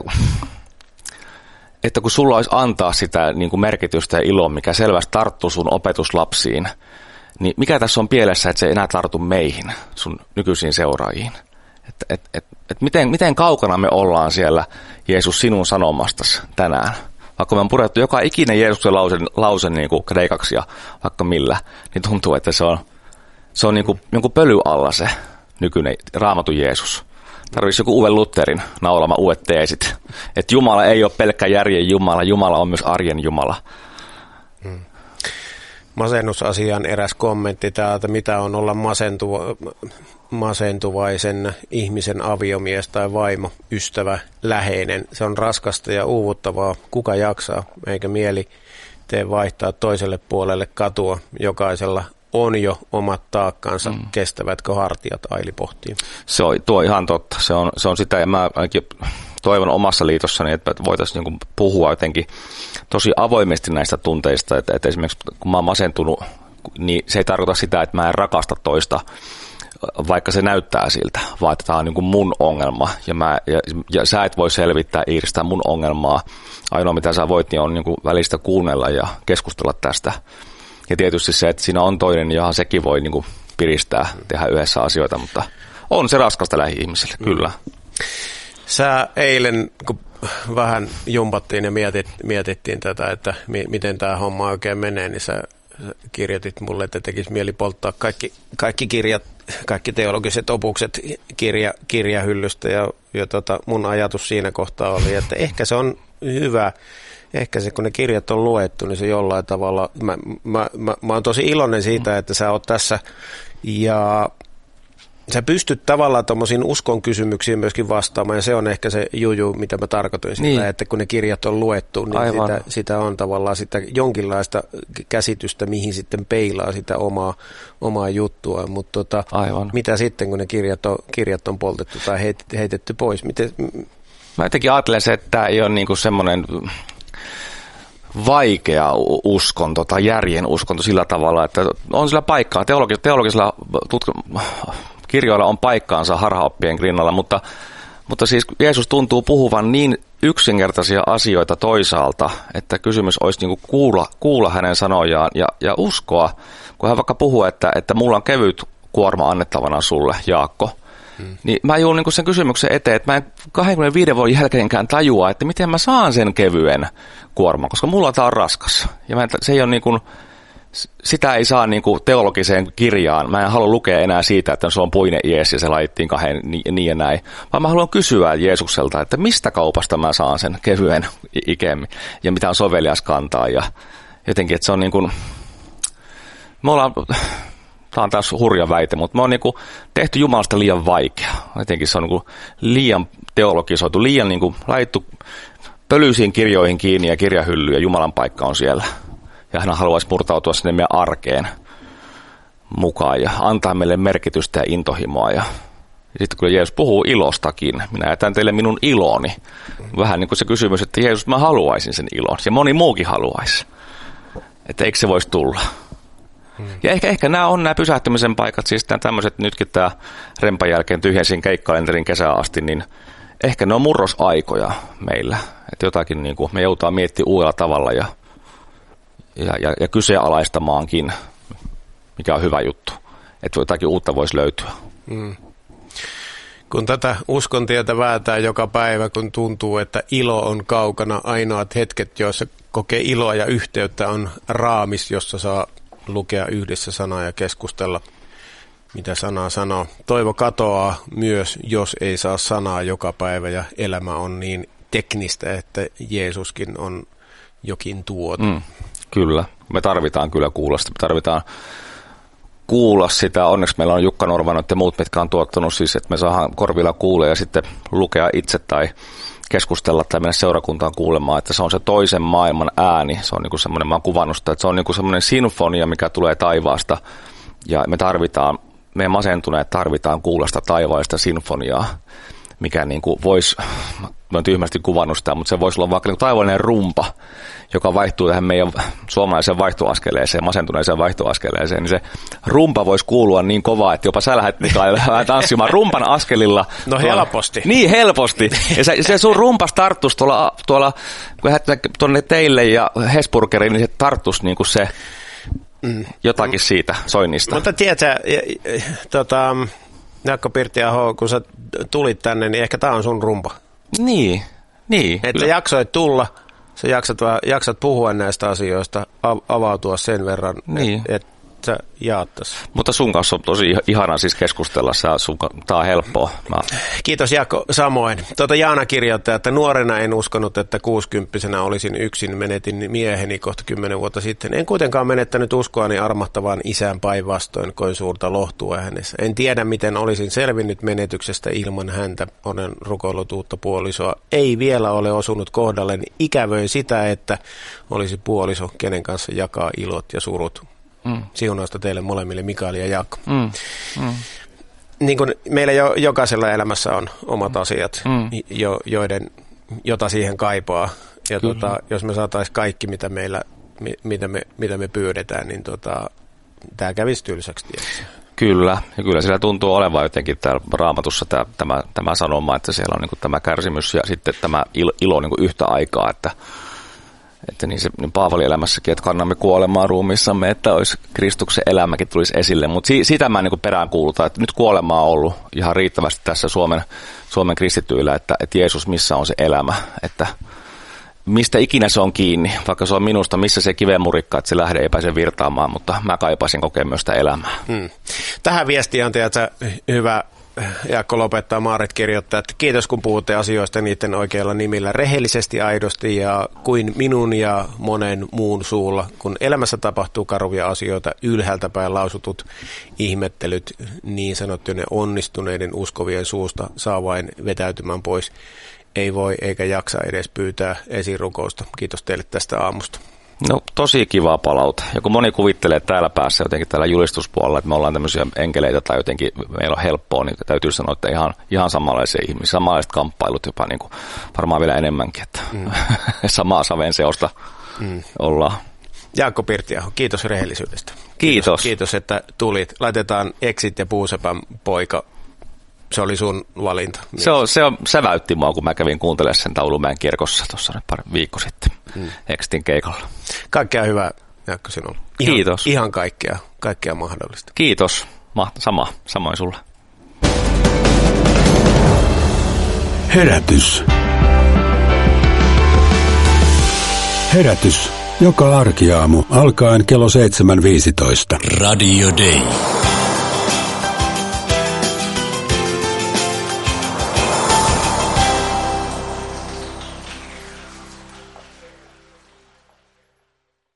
että kun sulla olisi antaa sitä niin kuin merkitystä ja iloa, mikä selvästi tarttuu sun opetuslapsiin, niin mikä tässä on pielessä, että se ei enää tartu meihin, sun nykyisiin seuraajiin? Että et, et, et miten, miten kaukana me ollaan siellä, Jeesus, sinun sanomastasi tänään? Vaikka me on purettu joka ikinen Jeesuksen lause, lause niin kuin kreikaksi ja vaikka millä, niin tuntuu, että se on, se on niin kuin jonkun pöly alla se nykyinen Raamatun Jeesus. Tarvitsisi joku Uwe Lutherin naulama uudet teesit. Että Jumala ei ole pelkkä järjen Jumala, Jumala on myös arjen Jumala. Hmm. Masennusasian eräs kommentti täältä, mitä on olla masentuva, masentuvaisen ihmisen aviomies tai vaimo, ystävä, läheinen. Se on raskasta ja uuvuttavaa. Kuka jaksaa, eikä mieli tee vaihtaa toiselle puolelle katua. Jokaisella on jo omat taakkansa. Mm. Kestävätkö hartiat, Aili pohtii. Se on tuo ihan totta. Se on, se on sitä ja mä ainakin toivon omassa liitossani, että voitaisiin niin kuin puhua jotenkin tosi avoimesti näistä tunteista. Että, että esimerkiksi kun mä oon masentunut, niin se ei tarkoita sitä, että mä en rakasta toista, vaikka se näyttää siltä, vaan että tämä on niin kuin mun ongelma ja, mä, ja, ja sä et voi selvittää Iiristä mun ongelmaa. Ainoa mitä sä voit, niin on niin kuin välistä kuunnella ja keskustella tästä. Ja tietysti se, että siinä on toinen, johon sekin voi niin kuin piristää, tehdä yhdessä asioita, mutta on se raskasta lähi-ihmisille, kyllä. Sä eilen, kun vähän jumpattiin ja mietit, mietittiin tätä, että mi- miten tämä homma oikein menee, niin sä kirjoitit mulle, että tekisi mieli polttaa kaikki, kaikki kirjat, kaikki teologiset opukset kirja, kirjahyllystä ja, ja tota, mun ajatus siinä kohtaa oli, että ehkä se on hyvä, ehkä se kun ne kirjat on luettu, niin se jollain tavalla, mä, mä, mä, mä oon tosi iloinen siitä, että sä oot tässä ja sä pystyt tavallaan tuommoisiin uskon kysymyksiin myöskin vastaamaan, ja se on ehkä se juju, mitä mä tarkoitin sitä, niin. Että kun ne kirjat on luettu, niin sitä, sitä on tavallaan sitä jonkinlaista käsitystä, mihin sitten peilaa sitä omaa, omaa juttua, mutta tota, mitä sitten, kun ne kirjat on, kirjat on poltettu tai heitetty, heitetty pois? Miten? Mä jotenkin ajattelen se, että tämä ei ole niinku semmoinen vaikea uskonto tai järjen uskonto sillä tavalla, että on sillä paikkaa, teologi- teologisella tutk- kirjoilla on paikkaansa harhaoppien rinnalla, mutta, mutta siis Jeesus tuntuu puhuvan niin yksinkertaisia asioita toisaalta, että kysymys olisi niin kuin kuulla, kuulla hänen sanojaan ja, ja uskoa, kun hän vaikka puhuu, että, että mulla on kevyt kuorma annettavana sulle, Jaakko, hmm. niin mä joudun niin sen kysymyksen eteen, että mä en kaksikymmentäviisi vuoden jälkeenkään tajua, että miten mä saan sen kevyen kuorman, koska mulla tämä on raskas ja mä en, se ei ole niin kuin sitä ei saa niinku teologiseen kirjaan. Mä en halua lukea enää siitä, että se on puinen ies ja se laitettiin kahden niin ja näin. Vaan mä haluan kysyä Jeesukselta, että mistä kaupasta mä saan sen kevyen ikemmin ja mitä on sovelias kantaa. Ja jotenkin, että se on niin kuin, me ollaan, tämä on taas hurja väite, mutta me on niin kuin tehty Jumalasta liian vaikea. Jotenkin se on niin kuin liian teologisoitu, liian niin kuin laitettu pölyisiin kirjoihin kiinni ja kirjahylly ja Jumalan paikka on siellä. Ja hän haluaisi murtautua sinne meidän arkeen mukaan ja antaa meille merkitystä ja intohimoa. Ja sitten kun Jeesus puhuu ilostakin, minä jätän teille minun iloni. Vähän niin kuin se kysymys, että Jeesus, mä haluaisin sen ilon. Ja moni muukin haluaisi. Että eikö se voisi tulla. Hmm. Ja ehkä, ehkä nämä on nämä pysähtymisen paikat, siis tämmöiset nytkin tämä rempan jälkeen tyhjensin keikkalenterin kesään asti, niin ehkä ne on murrosaikoja meillä. Että jotakin niin kuin me joutaa miettimään uudella tavalla ja Ja, ja, ja kyseenalaistamaankin, mikä on hyvä juttu, että jotakin uutta voisi löytyä. Mm. Kun tätä uskontietä väätää joka päivä, kun tuntuu, että ilo on kaukana, ainoat hetket, joissa kokee iloa ja yhteyttä, on raamis, jossa saa lukea yhdessä sanaa ja keskustella, mitä sanaa sanoo. Toivo katoaa myös, jos ei saa sanaa joka päivä ja elämä on niin teknistä, että Jeesuskin on jokin tuote. Mm, kyllä, me tarvitaan kyllä kuulla sitä, me tarvitaan kuulla sitä. Onneksi meillä on Jukka Norvanot ja muut, mitkä on tuottanut siis, että me saadaan korvilla kuulla ja sitten lukea itse tai keskustella tai mennä seurakuntaan kuulemaan, että se on se toisen maailman ääni. Se on niin kuin semmoinen, mä oon kuvannut sitä, että se on niin kuin semmoinen sinfonia, mikä tulee taivaasta ja me tarvitaan, me masentuneet tarvitaan kuulla sitä taivaallista sinfoniaa, mikä niin kuin voisi, mä oon tyhmästi kuvannut sitä, mutta se voisi olla vaikka niin kuin taivaallinen rumpa, joka vaihtuu tähän meidän suomalaiseen vaihtoaskeleeseen, masentuneeseen vaihtoaskeleeseen, niin se rumpa voisi kuulua niin kovaa, että jopa sä lähdet tanssimaan rumpan askelilla. No helposti. Tuolla, niin helposti. Ja se, se sun rumpas tarttuisi tuolla, tuolla kun lähdet tuonne teille ja Hesburgeriin, niin se tarttuisi niin kuin se mm. jotakin siitä soinnista. Mutta tiedätkö, tota, Jaakko Pirttiaho, kun sä tulit tänne, niin ehkä tää on sun rumpa. Niin, niin. Että kyllä. Jaksoit tulla. Sä jaksat, jaksat puhua näistä asioista, avautua sen verran, niin. että et sä jaat tässä. Mutta sun kanssa on tosi ihana siis keskustella, tämä on helppoa. Mä... Kiitos Jaakko, samoin. Tuota Jaana kirjoittaa, että nuorena en uskonut, että kuusikymppisenä olisin yksin, menetin mieheni kohta kymmenen vuotta sitten. En kuitenkaan menettänyt uskoani armahtavaan isään, päinvastoin, koin suurta lohtua hänessä. En tiedä, miten olisin selvinnyt menetyksestä ilman häntä. Olen rukoillut uutta puolisoa. Ei vielä ole osunut kohdalleen. Ikävöin sitä, että olisi puoliso, kenen kanssa jakaa ilot ja surut. Mm. Siunausta teille molemmille, Mikael ja Jaakko. Mm. Mm. Niin kuin meillä jo, jokaisella elämässä on omat asiat, mm. jo, joiden, jota siihen kaipaa. Ja tota, jos me saataisiin kaikki, mitä, meillä, mitä, me, mitä me pyydetään, niin tota, tämä kävisi tylsäksi tietysti. Kyllä, ja kyllä sillä tuntuu olevan jotenkin täällä Raamatussa tämä, tämä, tämä sanoma, että siellä on niin kuin tämä kärsimys ja sitten tämä ilo, ilo niin kuin yhtä aikaa, että Että niin se niin Paavalin elämässäkin, että kannamme kuolemaa ruumiissamme, että olisi Kristuksen elämäkin tulisi esille. Mutta si- sitä mä niin peräänkuulutan, että nyt kuolemaa on ollut ihan riittävästi tässä Suomen, Suomen kristityillä, että, että Jeesus, missä on se elämä. Että mistä ikinä se on kiinni, vaikka se on minusta, missä se kivenmurikka, että se lähde ei pääse virtaamaan, mutta mä kaipaisin kokea myös sitä elämää. Hmm. Tähän viestiin on tietysti hyvä... Jaakko lopettaa, Maarit kirjoittaa, että kiitos kun puhutte asioista niiden oikeilla nimillä rehellisesti, aidosti ja kuin minun ja monen muun suulla. Kun elämässä tapahtuu karuvia asioita, ylhäältä päin lausutut ihmettelyt niin sanottujen onnistuneiden uskovien suusta saa vain vetäytymään pois. Ei voi eikä jaksa edes pyytää esirukousta. Kiitos teille tästä aamusta. No tosi kiva palaute. Ja kun moni kuvittelee täällä päässä jotenkin täällä julistuspuolella, että me ollaan tämmöisiä enkeleitä tai jotenkin meillä on helppoa, niin täytyy sanoa, että ihan, ihan samanlaisia ihmisiä, samanlaiset kamppailut jopa niin kuin, varmaan vielä enemmänkin, että mm. samaa saven seosta mm. ollaan. Jaakko Pirttiaho, kiitos rehellisyydestä. Kiitos. Kiitos, kiitos että tulit. Laitetaan Exit ja Puusepän poika. Se oli sun valinta. Se, on, se on, säväytti mua, kun mä kävin kuuntelemaan sen Taulumäen kirkossa tuossa nyt pari viikko sitten mm. Exitin keikalla. Kaikkea hyvää, Jaakko, sinulle. Ihan, Kiitos. Ihan kaikkea, kaikkea mahdollista. Kiitos. Sama, samoin sulle. Herätys. Herätys. Joka arkiaamu alkaen kello seitsemän viisitoista. Radio Day.